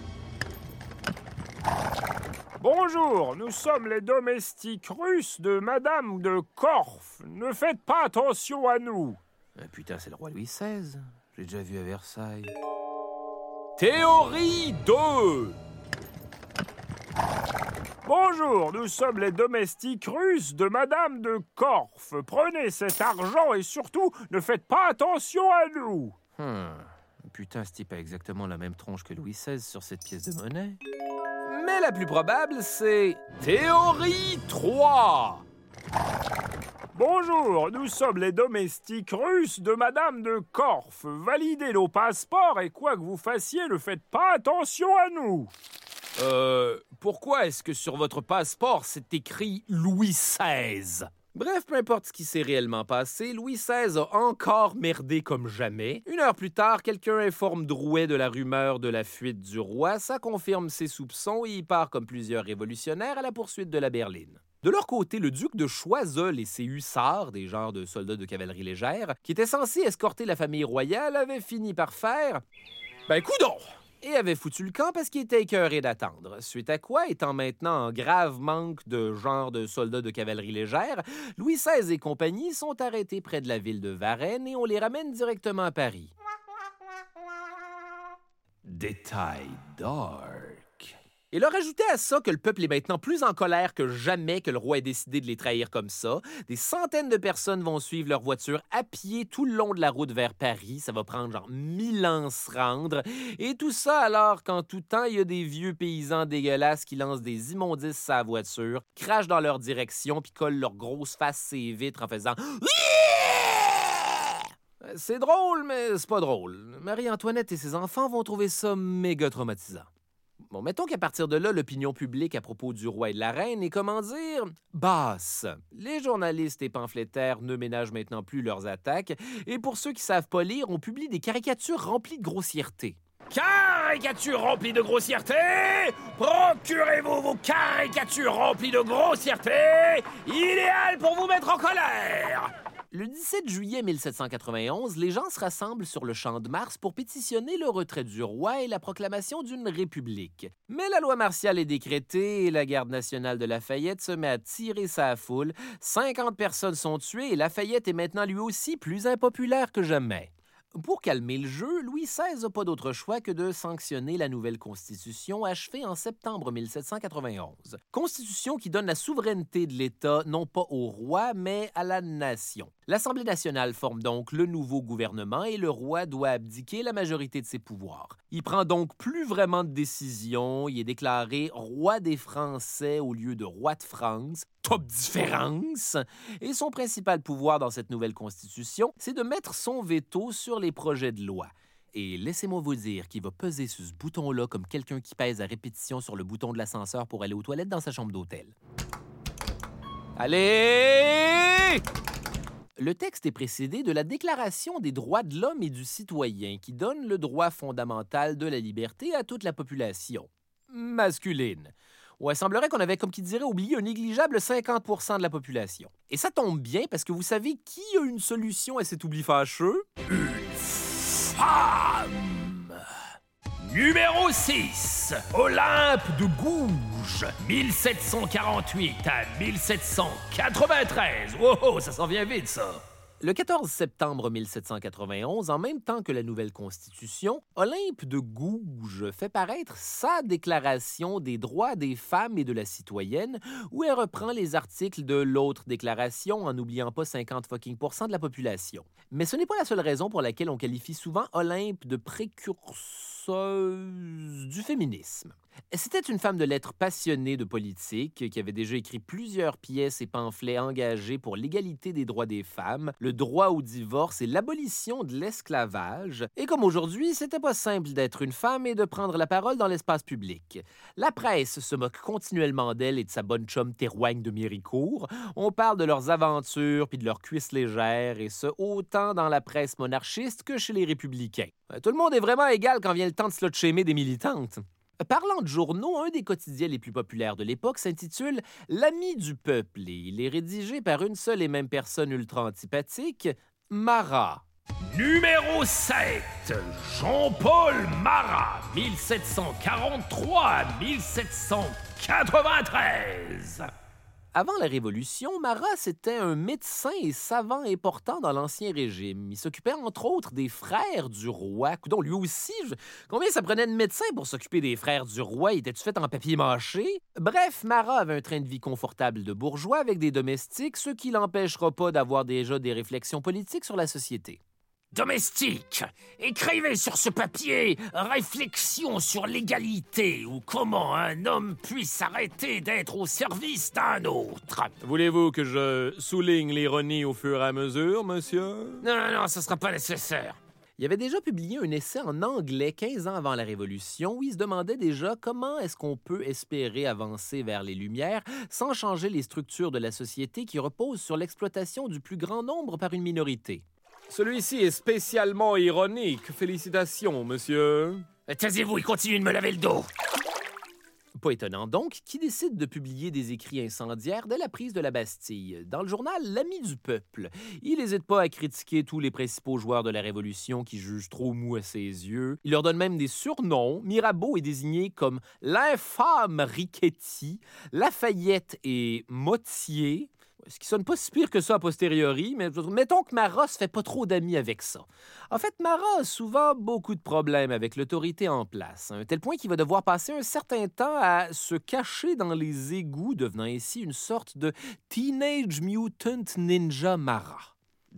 Bonjour, nous sommes les domestiques russes de Madame de Corfe. Ne faites pas attention à nous. Ah, putain, c'est le roi Louis seize. J'ai déjà vu à Versailles. Théorie deux. Bonjour, nous sommes les domestiques russes de Madame de Corfe. Prenez cet argent et surtout, ne faites pas attention à nous. Hmm. Putain, ce type a exactement la même tronche que Louis seize sur cette pièce de monnaie. Mais la plus probable, c'est théorie trois. Bonjour, nous sommes les domestiques russes de Madame de Corfe. Validez nos passeports et quoi que vous fassiez, ne faites pas attention à nous. Euh, pourquoi est-ce que sur votre passeport, c'est écrit Louis seize? Bref, peu importe ce qui s'est réellement passé, Louis seize a encore merdé comme jamais. Une heure plus tard, quelqu'un informe Drouet de la rumeur de la fuite du roi. Ça confirme ses soupçons et il part comme plusieurs révolutionnaires à la poursuite de la berline. De leur côté, le duc de Choiseul et ses hussards, des genres de soldats de cavalerie légère, qui étaient censés escorter la famille royale, avaient fini par faire... Ben, coudonc! Et avait foutu le camp parce qu'il était écœuré d'attendre. Suite à quoi, étant maintenant en grave manque de genre de soldats de cavalerie légère, Louis seize et compagnie sont arrêtés près de la ville de Varennes et on les ramène directement à Paris. Détail dark. Et leur ajouter à ça que le peuple est maintenant plus en colère que jamais que le roi ait décidé de les trahir comme ça. Des centaines de personnes vont suivre leur voiture à pied tout le long de la route vers Paris. Ça va prendre genre mille ans se rendre. Et tout ça alors qu'en tout temps, il y a des vieux paysans dégueulasses qui lancent des immondices sur la voiture, crachent dans leur direction puis collent leurs grosses faces ses vitres en faisant... C'est drôle, mais c'est pas drôle. Marie-Antoinette et ses enfants vont trouver ça méga traumatisant. Bon, mettons qu'à partir de là, l'opinion publique à propos du roi et de la reine est, comment dire, basse. Les journalistes et pamphlétaires ne ménagent maintenant plus leurs attaques, et pour ceux qui savent pas lire, on publie des caricatures remplies de grossièreté. Caricatures remplies de grossièreté! Procurez-vous vos caricatures remplies de grossièreté! Idéal pour vous mettre en colère! Le dix-sept juillet mille sept cent quatre-vingt-onze, les gens se rassemblent sur le Champ de Mars pour pétitionner le retrait du roi et la proclamation d'une république. Mais la loi martiale est décrétée et la garde nationale de Lafayette se met à tirer sa foule. cinquante personnes sont tuées et Lafayette est maintenant lui aussi plus impopulaire que jamais. Pour calmer le jeu, Louis seize n'a pas d'autre choix que de sanctionner la nouvelle Constitution achevée en septembre mille sept cent quatre-vingt-onze. Constitution qui donne la souveraineté de l'État non pas au roi, mais à la nation. L'Assemblée nationale forme donc le nouveau gouvernement et le roi doit abdiquer la majorité de ses pouvoirs. Il prend donc plus vraiment de décisions, il est déclaré roi des Français au lieu de roi de France. Top différence! Et son principal pouvoir dans cette nouvelle Constitution, c'est de mettre son veto sur les projets de loi. Et laissez-moi vous dire qu'il va peser sur ce bouton-là comme quelqu'un qui pèse à répétition sur le bouton de l'ascenseur pour aller aux toilettes dans sa chambre d'hôtel. Allez! Le texte est précédé de la Déclaration des droits de l'homme et du citoyen qui donne le droit fondamental de la liberté à toute la population masculine. Ouais, il semblerait qu'on avait, comme qui dirait, oublié un négligeable cinquante pour cent de la population. Et ça tombe bien parce que vous savez qui a une solution à cet oubli fâcheux? Une femme! Numéro six, Olympe de Gouges, mille sept cent quarante-huit à mille sept cent quatre-vingt-treize. Oh, oh, ça s'en vient vite, ça! Le quatorze septembre mille sept cent quatre-vingt-onze, en même temps que la nouvelle Constitution, Olympe de Gouges fait paraître sa Déclaration des droits des femmes et de la citoyenne, où elle reprend les articles de l'autre déclaration en n'oubliant pas cinquante fucking pour cent de la population. Mais ce n'est pas la seule raison pour laquelle on qualifie souvent Olympe de précurseuse du féminisme. C'était une femme de lettres passionnée de politique qui avait déjà écrit plusieurs pièces et pamphlets engagés pour l'égalité des droits des femmes, le droit au divorce et l'abolition de l'esclavage. Et comme aujourd'hui, c'était pas simple d'être une femme et de prendre la parole dans l'espace public. La presse se moque continuellement d'elle et de sa bonne chum Théroigne de Méricourt. On parle de leurs aventures puis de leurs cuisses légères, et ce, autant dans la presse monarchiste que chez les républicains. Tout le monde est vraiment égal quand vient le temps de slut-shamer des militantes. Parlant de journaux, un des quotidiens les plus populaires de l'époque s'intitule « L'ami du peuple » et il est rédigé par une seule et même personne ultra antipathique, Marat. Numéro sept, Jean-Paul Marat, mille sept cent quarante-trois à mille sept cent quatre-vingt-treize. Avant la Révolution, Marat, c'était un médecin et savant important dans l'Ancien Régime. Il s'occupait entre autres des frères du roi. Coudon, lui aussi, je... combien ça prenait de médecins pour s'occuper des frères du roi? Il était-tu fait en papier mâché? Bref, Marat avait un train de vie confortable de bourgeois avec des domestiques, ce qui l'empêchera pas d'avoir déjà des réflexions politiques sur la société. Domestique, écrivez sur ce papier réflexion sur l'égalité ou comment un homme puisse arrêter d'être au service d'un autre. Voulez-vous que je souligne l'ironie au fur et à mesure, monsieur? Non, non, non, ce sera pas nécessaire. Il avait déjà publié un essai en anglais quinze ans avant la Révolution où il se demandait déjà comment est-ce qu'on peut espérer avancer vers les Lumières sans changer les structures de la société qui reposent sur l'exploitation du plus grand nombre par une minorité. Celui-ci est spécialement ironique. Félicitations, monsieur. Taisez-vous et continuez de me laver le dos. Pas étonnant donc qu'il décide de publier des écrits incendiaires dès la prise de la Bastille. Dans le journal L'Ami du peuple, il n'hésite pas à critiquer tous les principaux joueurs de la Révolution qui jugent trop mou à ses yeux. Il leur donne même des surnoms. Mirabeau est désigné comme l'infâme Riquetti, Lafayette et Mottier. Ce qui sonne pas si pire que ça a posteriori, mais mettons que Marat se fait pas trop d'amis avec ça. En fait, Marat a souvent beaucoup de problèmes avec l'autorité en place, à un tel point qu'il va devoir passer un certain temps à se cacher dans les égouts, devenant ainsi une sorte de Teenage Mutant Ninja Marat.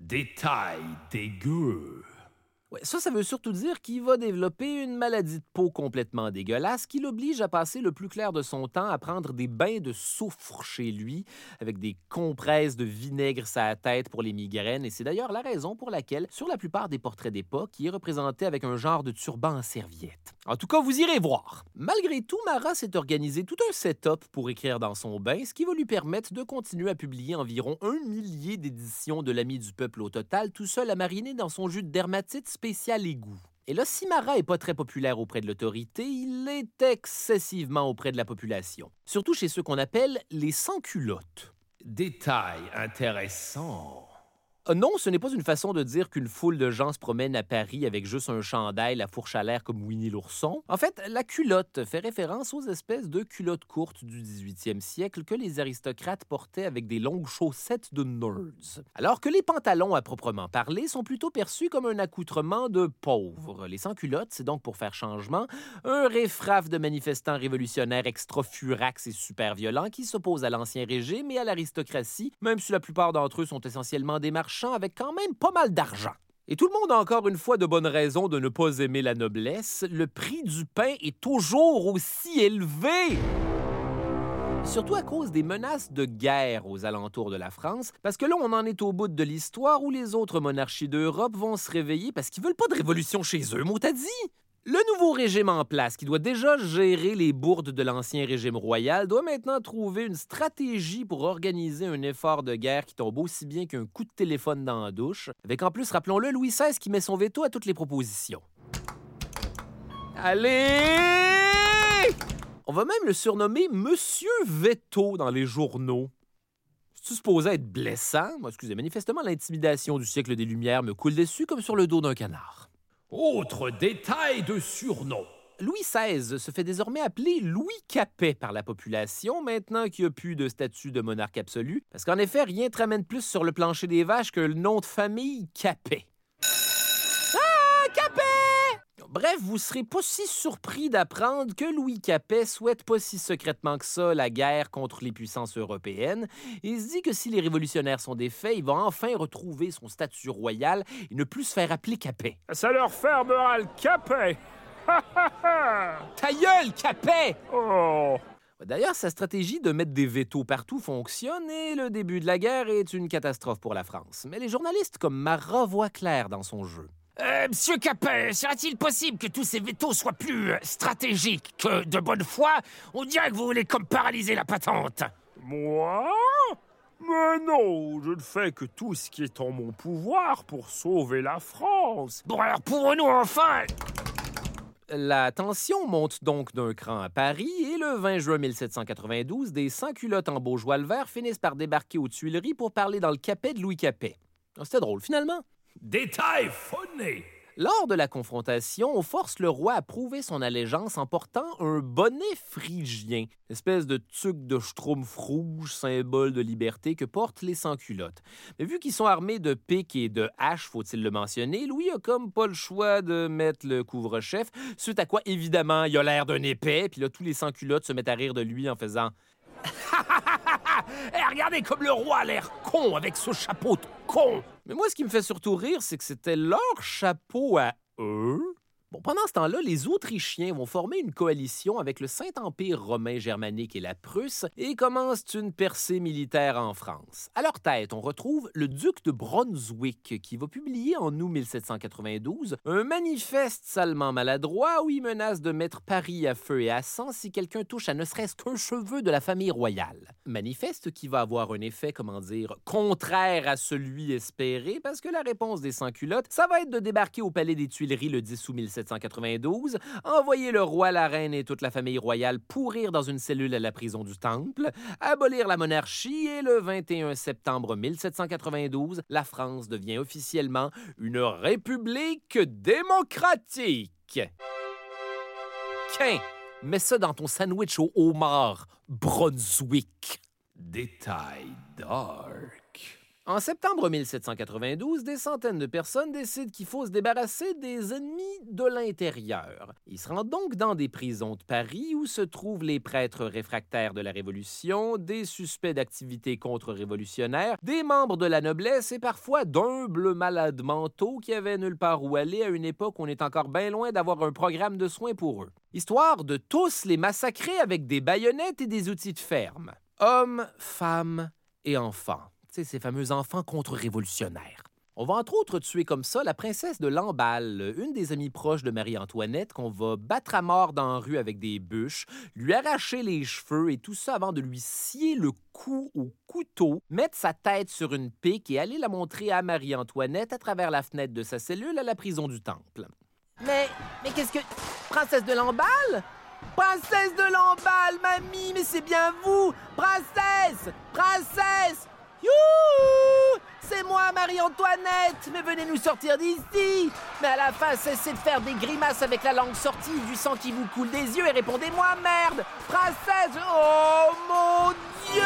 Détail dégueu. Ouais, ça, ça veut surtout dire qu'il va développer une maladie de peau complètement dégueulasse qui l'oblige à passer le plus clair de son temps à prendre des bains de soufre chez lui, avec des compresses de vinaigre sur la tête pour les migraines. Et c'est d'ailleurs la raison pour laquelle, sur la plupart des portraits d'époque, il est représenté avec un genre de turban en serviette. En tout cas, vous irez voir. Malgré tout, Marat s'est organisé tout un setup pour écrire dans son bain, ce qui va lui permettre de continuer à publier environ un millier d'éditions de l'Ami du peuple au total, tout seul à mariner dans son jus de dermatite spécial égout. Et là, si Marat n'est pas très populaire auprès de l'autorité, il est excessivement auprès de la population. Surtout chez ceux qu'on appelle les sans-culottes. Détail intéressant. Euh, non, ce n'est pas une façon de dire qu'une foule de gens se promène à Paris avec juste un chandail, la fourche à l'air comme Winnie l'ourson. En fait, la culotte fait référence aux espèces de culottes courtes du dix-huitième siècle que les aristocrates portaient avec des longues chaussettes de nerds. Alors que les pantalons, à proprement parler, sont plutôt perçus comme un accoutrement de pauvres. Les sans-culottes, c'est donc, pour faire changement, un riff-raff de manifestants révolutionnaires extra-furax et super violents qui s'opposent à l'Ancien Régime et à l'aristocratie, même si la plupart d'entre eux sont essentiellement des marchands avec quand même pas mal d'argent. Et tout le monde a encore une fois de bonnes raisons de ne pas aimer la noblesse. Le prix du pain est toujours aussi élevé. Surtout à cause des menaces de guerre aux alentours de la France, parce que là, on en est au bout de l'histoire où les autres monarchies d'Europe vont se réveiller parce qu'ils veulent pas de révolution chez eux, mot à dit. Le nouveau régime en place, qui doit déjà gérer les bourdes de l'ancien régime royal, doit maintenant trouver une stratégie pour organiser un effort de guerre qui tombe aussi bien qu'un coup de téléphone dans la douche, avec en plus, rappelons-le, Louis seize qui met son veto à toutes les propositions. Allez! On va même le surnommer Monsieur Veto dans les journaux. C'est supposé être blessant? Moi, excusez, manifestement, l'intimidation du siècle des Lumières me coule dessus comme sur le dos d'un canard. Autre détail de surnom. Louis seize se fait désormais appeler Louis Capet par la population, maintenant qu'il n'y a plus de statut de monarque absolu, parce qu'en effet, rien ne te ramène plus sur le plancher des vaches que le nom de famille Capet. Ah, Capet! Bref, vous serez pas si surpris d'apprendre que Louis Capet souhaite pas si secrètement que ça la guerre contre les puissances européennes. Il se dit que si les révolutionnaires sont défaits, il va enfin retrouver son statut royal et ne plus se faire appeler Capet. Ça leur fermera le Capet! Ta gueule, Capet! Oh! D'ailleurs, sa stratégie de mettre des vétos partout fonctionne et le début de la guerre est une catastrophe pour la France. Mais les journalistes comme Marat voient clair dans son jeu. Euh, Monsieur Capet, serait-il possible que tous ces vétos soient plus euh, stratégiques que de bonne foi? On dirait que vous voulez comme paralyser la patente. Moi? Mais non, je ne fais que tout ce qui est en mon pouvoir pour sauver la France. Bon, alors pouvons-nous enfin... La tension monte donc d'un cran à Paris et le vingt juin mille sept cent quatre-vingt-douze, des sans-culottes en Beaujois le Vert finissent par débarquer aux Tuileries pour parler dans le Capet de Louis Capet. C'était drôle, finalement. Détail funny! Lors de la confrontation, on force le roi à prouver son allégeance en portant un bonnet phrygien, espèce de tuque de schtroumpf rouge, symbole de liberté que portent les sans-culottes. Mais vu qu'ils sont armés de piques et de haches, faut-il le mentionner, Louis a comme pas le choix de mettre le couvre-chef, suite à quoi, évidemment, il a l'air d'un épais, puis là, tous les sans-culottes se mettent à rire de lui en faisant... Eh, regardez comme le roi a l'air con avec ce chapeau de con! Mais moi, ce qui me fait surtout rire, c'est que c'était leur chapeau à eux. Bon, pendant ce temps-là, les Autrichiens vont former une coalition avec le Saint-Empire romain germanique et la Prusse et commencent une percée militaire en France. À leur tête, on retrouve le duc de Brunswick qui va publier en août mille sept cent quatre-vingt-douze un manifeste salement maladroit où il menace de mettre Paris à feu et à sang si quelqu'un touche à ne serait-ce qu'un cheveu de la famille royale. Manifeste qui va avoir un effet, comment dire, contraire à celui espéré parce que la réponse des sans-culottes, ça va être de débarquer au palais des Tuileries le dix août mille sept cent quatre-vingt-douze, envoyer le roi, la reine et toute la famille royale pourrir dans une cellule à la prison du Temple, abolir la monarchie et le vingt et un septembre mille sept cent quatre-vingt-douze, la France devient officiellement une république démocratique. Quin, mets ça dans ton sandwich au homard, Brunswick. Détail dark. En septembre mille sept cent quatre-vingt-douze, des centaines de personnes décident qu'il faut se débarrasser des ennemis de l'intérieur. Ils se rendent donc dans des prisons de Paris où se trouvent les prêtres réfractaires de la Révolution, des suspects d'activités contre-révolutionnaires, des membres de la noblesse et parfois d'humbles malades mentaux qui avaient nulle part où aller à une époque où on est encore bien loin d'avoir un programme de soins pour eux. Histoire de tous les massacrer avec des baïonnettes et des outils de ferme. Hommes, femmes et enfants. C'est ces fameux enfants contre-révolutionnaires. On va entre autres tuer comme ça la princesse de Lamballe, une des amies proches de Marie-Antoinette qu'on va battre à mort dans la rue avec des bûches, lui arracher les cheveux et tout ça avant de lui scier le cou au couteau, mettre sa tête sur une pique et aller la montrer à Marie-Antoinette à travers la fenêtre de sa cellule à la prison du Temple. Mais, mais qu'est-ce que... Princesse de Lamballe? Princesse de Lamballe, mamie, mais c'est bien vous! Princesse! Princesse! Youhou! C'est moi, Marie-Antoinette! Mais venez nous sortir d'ici! Mais à la fin, cessez de faire des grimaces avec la langue sortie, du sang qui vous coule des yeux et répondez-moi, merde! Princesse! Oh mon Dieu!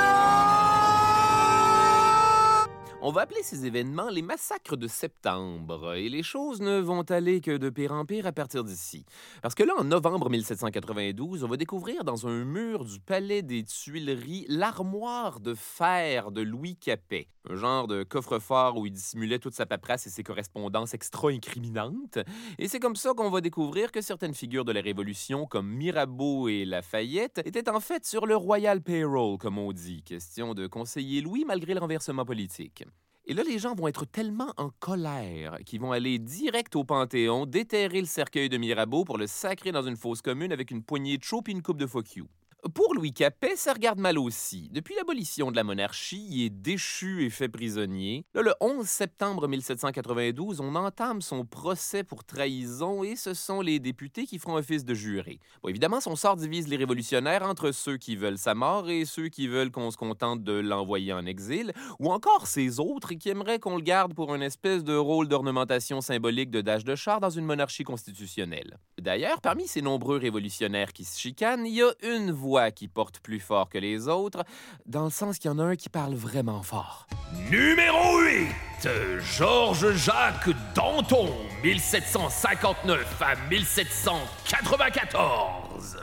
On va appeler ces événements les massacres de septembre, et les choses ne vont aller que de pire en pire à partir d'ici. Parce que là, en novembre mille sept cent quatre-vingt-douze, on va découvrir dans un mur du palais des Tuileries l'armoire de fer de Louis Capet, un genre de coffre-fort où il dissimulait toute sa paperasse et ses correspondances extra-incriminantes. Et c'est comme ça qu'on va découvrir que certaines figures de la Révolution, comme Mirabeau et Lafayette, étaient en fait sur le Royal Payroll, comme on dit, question de conseiller Louis malgré le renversement politique. Et là, les gens vont être tellement en colère qu'ils vont aller direct au Panthéon, déterrer le cercueil de Mirabeau pour le sacrer dans une fosse commune avec une poignée de chaux puis une coupe de fuck you. Pour Louis Capet, ça regarde mal aussi. Depuis l'abolition de la monarchie, il est déchu et fait prisonnier. Là, le onze septembre mille sept cent quatre-vingt-douze, on entame son procès pour trahison et ce sont les députés qui feront office de jurés. Bon, évidemment, son sort divise les révolutionnaires entre ceux qui veulent sa mort et ceux qui veulent qu'on se contente de l'envoyer en exil, ou encore ces autres qui aimeraient qu'on le garde pour une espèce de rôle d'ornementation symbolique de dash de char dans une monarchie constitutionnelle. D'ailleurs, parmi ces nombreux révolutionnaires qui se chicanent, il y a une voix qui porte plus fort que les autres, dans le sens qu'il y en a un qui parle vraiment fort. Numéro huit, Georges-Jacques Danton, mille sept cent cinquante-neuf à mille sept cent quatre-vingt-quatorze.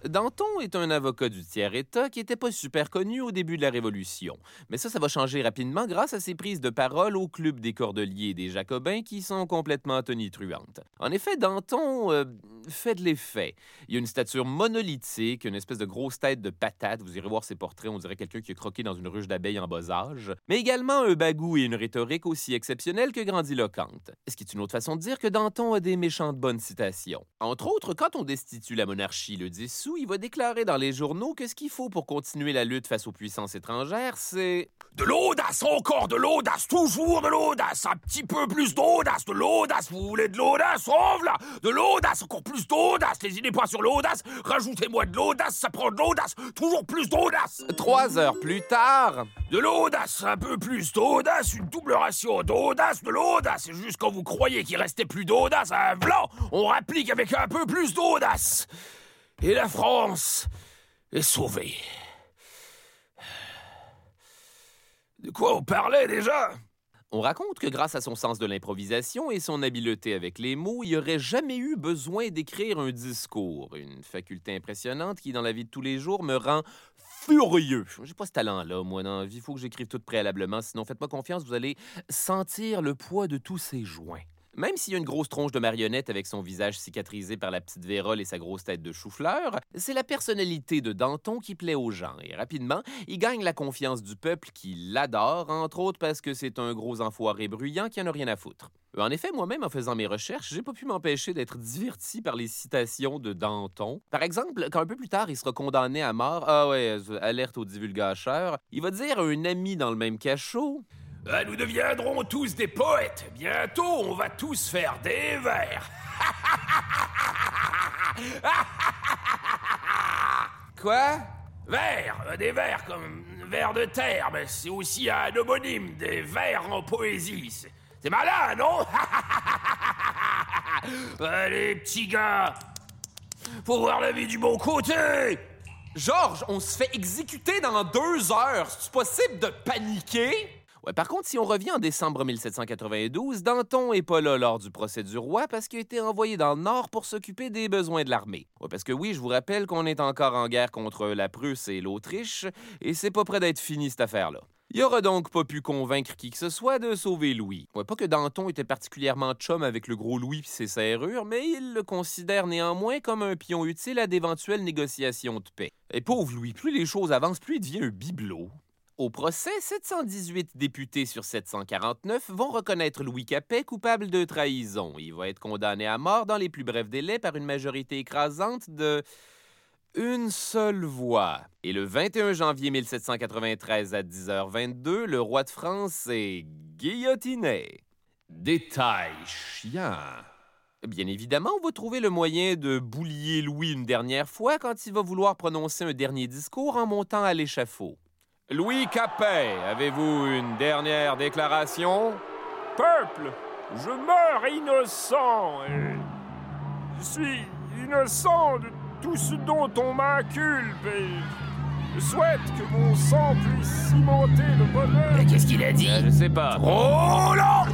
Danton est un avocat du tiers-État qui n'était pas super connu au début de la Révolution. Mais ça, ça va changer rapidement grâce à ses prises de parole au club des Cordeliers et des Jacobins qui sont complètement tonitruantes. En effet, Danton euh, fait de l'effet. Il a une stature monolithique, une espèce de grosse tête de patate. Vous irez voir ses portraits, on dirait quelqu'un qui a croqué dans une ruche d'abeilles en bas âge. Mais également un bagou et une rhétorique aussi exceptionnelle que grandiloquente. Ce qui est une autre façon de dire que Danton a des méchantes bonnes citations. Entre autres, quand on destitue la monarchie le dix août, il va déclarer dans les journaux que ce qu'il faut pour continuer la lutte face aux puissances étrangères, c'est... De l'audace, encore de l'audace, toujours de l'audace, un petit peu plus d'audace, de l'audace, vous voulez de l'audace, oh là, de l'audace, encore plus d'audace, lésinez pas sur l'audace, rajoutez-moi de l'audace, ça prend de l'audace, toujours plus d'audace. Trois heures plus tard... De l'audace, un peu plus d'audace, une double ration d'audace, de l'audace, et juste quand vous croyez qu'il restait plus d'audace, un blanc, on rapplique avec un peu plus d'audace. Et la France est sauvée. De quoi on parlait déjà? On raconte que grâce à son sens de l'improvisation et son habileté avec les mots, il n'aurait jamais eu besoin d'écrire un discours. Une faculté impressionnante qui, dans la vie de tous les jours, me rend furieux. J'ai pas ce talent-là, moi, dans la vie. Il faut que j'écrive tout préalablement, sinon faites-moi confiance, vous allez sentir le poids de tous ces joints. Même s'il y a une grosse tronche de marionnette avec son visage cicatrisé par la petite vérole et sa grosse tête de chou-fleur, c'est la personnalité de Danton qui plaît aux gens. Et rapidement, il gagne la confiance du peuple qui l'adore, entre autres parce que c'est un gros enfoiré bruyant qui en a rien à foutre. En effet, moi-même, en faisant mes recherches, j'ai pas pu m'empêcher d'être diverti par les citations de Danton. Par exemple, quand un peu plus tard, il sera condamné à mort, ah ouais, alerte au divulgateur, il va dire à un ami dans le même cachot... Ah, nous deviendrons tous des poètes. Bientôt, on va tous faire des vers. Quoi? Vers, des vers comme vers de terre, mais c'est aussi un homonyme des vers en poésie. C'est, c'est malin, non? Allez, petits gars, faut voir la vie du bon côté. Georges, on se fait exécuter dans deux heures. C'est possible de paniquer? Ouais, par contre, si on revient en décembre mille sept cent quatre-vingt-douze, Danton est pas là lors du procès du roi parce qu'il a été envoyé dans le Nord pour s'occuper des besoins de l'armée. Ouais, parce que oui, je vous rappelle qu'on est encore en guerre contre la Prusse et l'Autriche, et c'est pas près d'être fini cette affaire-là. Il aura donc pas pu convaincre qui que ce soit de sauver Louis. Ouais, pas que Danton était particulièrement chum avec le gros Louis pis ses serrures, mais il le considère néanmoins comme un pion utile à d'éventuelles négociations de paix. Et pauvre Louis, plus les choses avancent, plus il devient un bibelot. Au procès, sept cent dix-huit députés sur sept cent quarante-neuf vont reconnaître Louis Capet coupable de trahison. Il va être condamné à mort dans les plus brefs délais par une majorité écrasante de... une seule voix. Et le vingt et un janvier mille sept cent quatre-vingt-treize à dix heures vingt-deux, le roi de France est guillotiné. Détail chiant. Bien évidemment, on va trouver le moyen de boulier Louis une dernière fois quand il va vouloir prononcer un dernier discours en montant à l'échafaud. Louis Capet, avez-vous une dernière déclaration? Peuple, je meurs innocent et je suis innocent de tout ce dont on m'inculpe et je souhaite que mon sang puisse cimenter le bonheur. Mais qu'est-ce qu'il a dit? Euh, je sais pas. Oh là!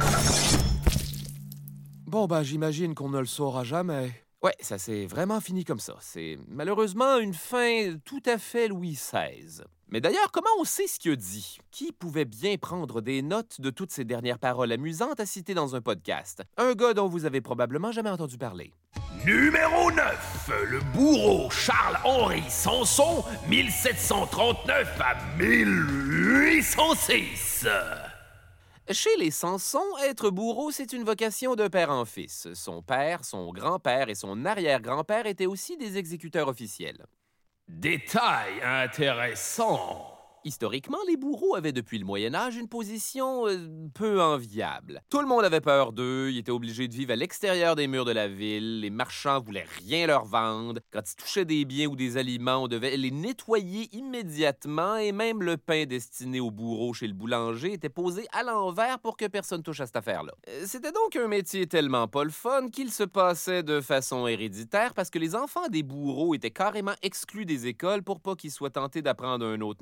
Bon, ben, j'imagine qu'on ne le saura jamais. Ouais, ça s'est vraiment fini comme ça. C'est malheureusement une fin tout à fait Louis seize. Mais d'ailleurs, comment on sait ce qu'il a dit? Qui pouvait bien prendre des notes de toutes ces dernières paroles amusantes à citer dans un podcast? Un gars dont vous avez probablement jamais entendu parler. Numéro neuf, le bourreau Charles-Henri Sanson, mille sept cent trente-neuf à mille huit cent six. Chez les Sanson, être bourreau, c'est une vocation de père en fils. Son père, son grand-père et son arrière-grand-père étaient aussi des exécuteurs officiels. Détail intéressant. Historiquement, les bourreaux avaient depuis le Moyen Âge une position euh, peu enviable. Tout le monde avait peur d'eux, ils étaient obligés de vivre à l'extérieur des murs de la ville, les marchands voulaient rien leur vendre. Quand ils touchaient des biens ou des aliments, on devait les nettoyer immédiatement et même le pain destiné aux bourreaux chez le boulanger était posé à l'envers pour que personne touche à cette affaire-là. C'était donc un métier tellement pas le fun qu'il se passait de façon héréditaire parce que les enfants des bourreaux étaient carrément exclus des écoles pour pas qu'ils soient tentés d'apprendre un autre métier.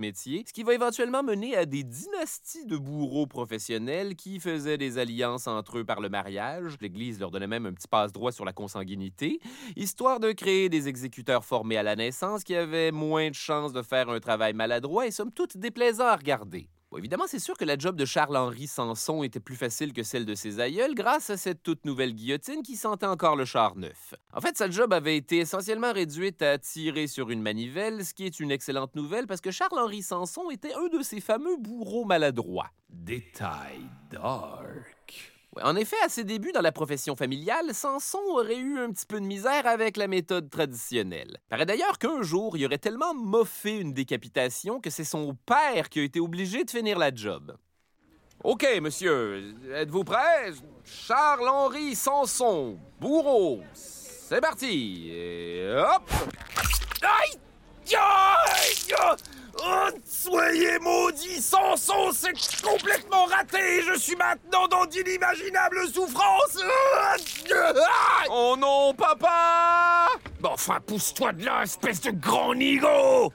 ce qui va éventuellement mener à des dynasties de bourreaux professionnels qui faisaient des alliances entre eux par le mariage. L'Église leur donnait même un petit passe-droit sur la consanguinité, histoire de créer des exécuteurs formés à la naissance qui avaient moins de chances de faire un travail maladroit et somme toute déplaisants à regarder. Bon, évidemment, c'est sûr que la job de Charles-Henri Sanson était plus facile que celle de ses aïeuls grâce à cette toute nouvelle guillotine qui sentait encore le char neuf. En fait, sa job avait été essentiellement réduite à tirer sur une manivelle, ce qui est une excellente nouvelle parce que Charles-Henri Sanson était un de ces fameux bourreaux maladroits. Détail dark. Ouais, en effet, à ses débuts dans la profession familiale, Sanson aurait eu un petit peu de misère avec la méthode traditionnelle. Paraît d'ailleurs qu'un jour, il aurait tellement moffé une décapitation que c'est son père qui a été obligé de finir la job. OK, monsieur, êtes-vous prêt? Charles-Henri Sanson, bourreau, c'est parti. Et hop! Aïe! Aïe! Oh, soyez maudits, Sanson, c'est complètement raté. Je suis maintenant dans d'inimaginables souffrances. Oh non, papa! Bon, enfin, pousse-toi de là, espèce de grand nigo.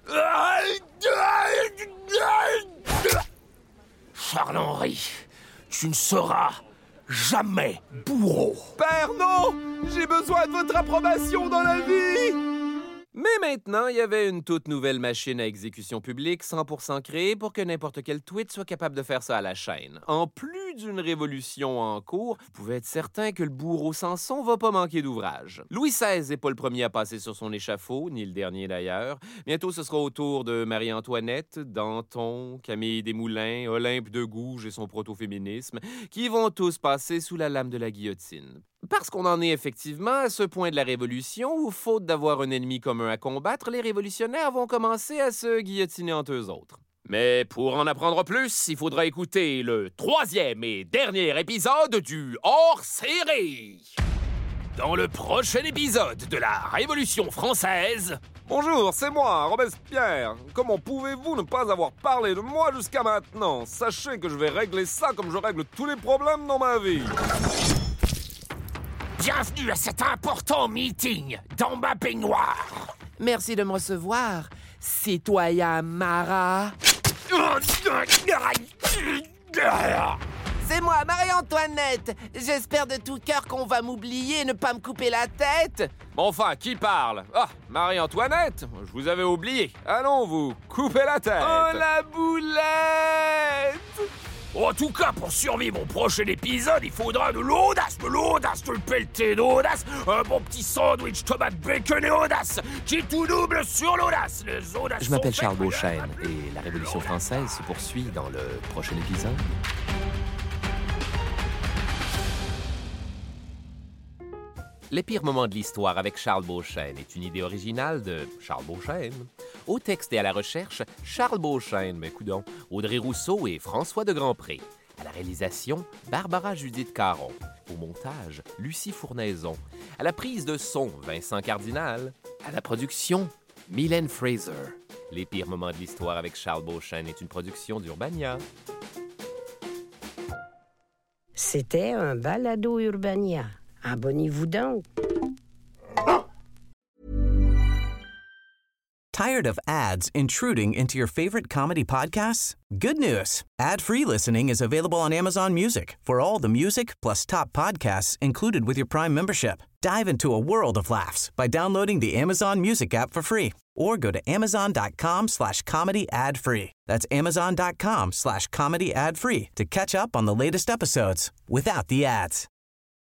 Charles-Henri, tu ne seras jamais bourreau. Père, non! J'ai besoin de votre approbation dans la vie! Mais maintenant, il y avait une toute nouvelle machine à exécution publique cent pour cent créée pour que n'importe quel tweet soit capable de faire ça à la chaîne. En plus d'une révolution en cours, vous pouvez être certain que le bourreau Sanson va pas manquer d'ouvrage. Louis seize n'est pas le premier à passer sur son échafaud, ni le dernier d'ailleurs. Bientôt, ce sera au tour de Marie-Antoinette, Danton, Camille Desmoulins, Olympe de Gouges et son proto-féminisme, qui vont tous passer sous la lame de la guillotine. Parce qu'on en est effectivement à ce point de la Révolution où, faute d'avoir un ennemi commun à combattre, les révolutionnaires vont commencer à se guillotiner entre eux autres. Mais pour en apprendre plus, il faudra écouter le troisième et dernier épisode du hors-série. Dans le prochain épisode de la Révolution française... Bonjour, c'est moi, Robespierre. Comment pouvez-vous ne pas avoir parlé de moi jusqu'à maintenant? Sachez que je vais régler ça comme je règle tous les problèmes dans ma vie. Bienvenue à cet important meeting dans ma baignoire. Merci de me recevoir, citoyen Marat. C'est moi, Marie-Antoinette. J'espère de tout cœur qu'on va m'oublier et ne pas me couper la tête. Bon, enfin, qui parle? Ah, Marie-Antoinette, je vous avais oublié. Allons, vous, coupez la tête. Oh, la boulette! En tout cas, pour survivre au prochain épisode, il faudra de l'audace, de l'audace, de le pelleter d'audace, un bon petit sandwich tomate bacon et audace, qui est tout double sur l'audace. Les audaces. Je m'appelle Charles Beauchesne et la Révolution française se poursuit dans le prochain épisode. Les pires moments de l'histoire avec Charles Beauchesne est une idée originale de Charles Beauchesne. Au texte et à la recherche, Charles Beauchesne, mais coudonc, Audrey Rousseau et François de Grandpré. À la réalisation, Barbara Judith Caron. Au montage, Lucie Fournaison. À la prise de son, Vincent Cardinal. À la production, Mylène Fraser. Les pires moments de l'histoire avec Charles Beauchesne est une production d'Urbania. C'était un balado Urbania. Abonnez-vous donc. Tired of ads intruding into your favorite comedy podcasts? Good news. Ad-free listening is available on Amazon Music for all the music plus top podcasts included with your Prime membership. Dive into a world of laughs by downloading the Amazon Music app for free or go to amazon.com slash comedy ad free. That's amazon.com slash comedy ad free to catch up on the latest episodes without the ads.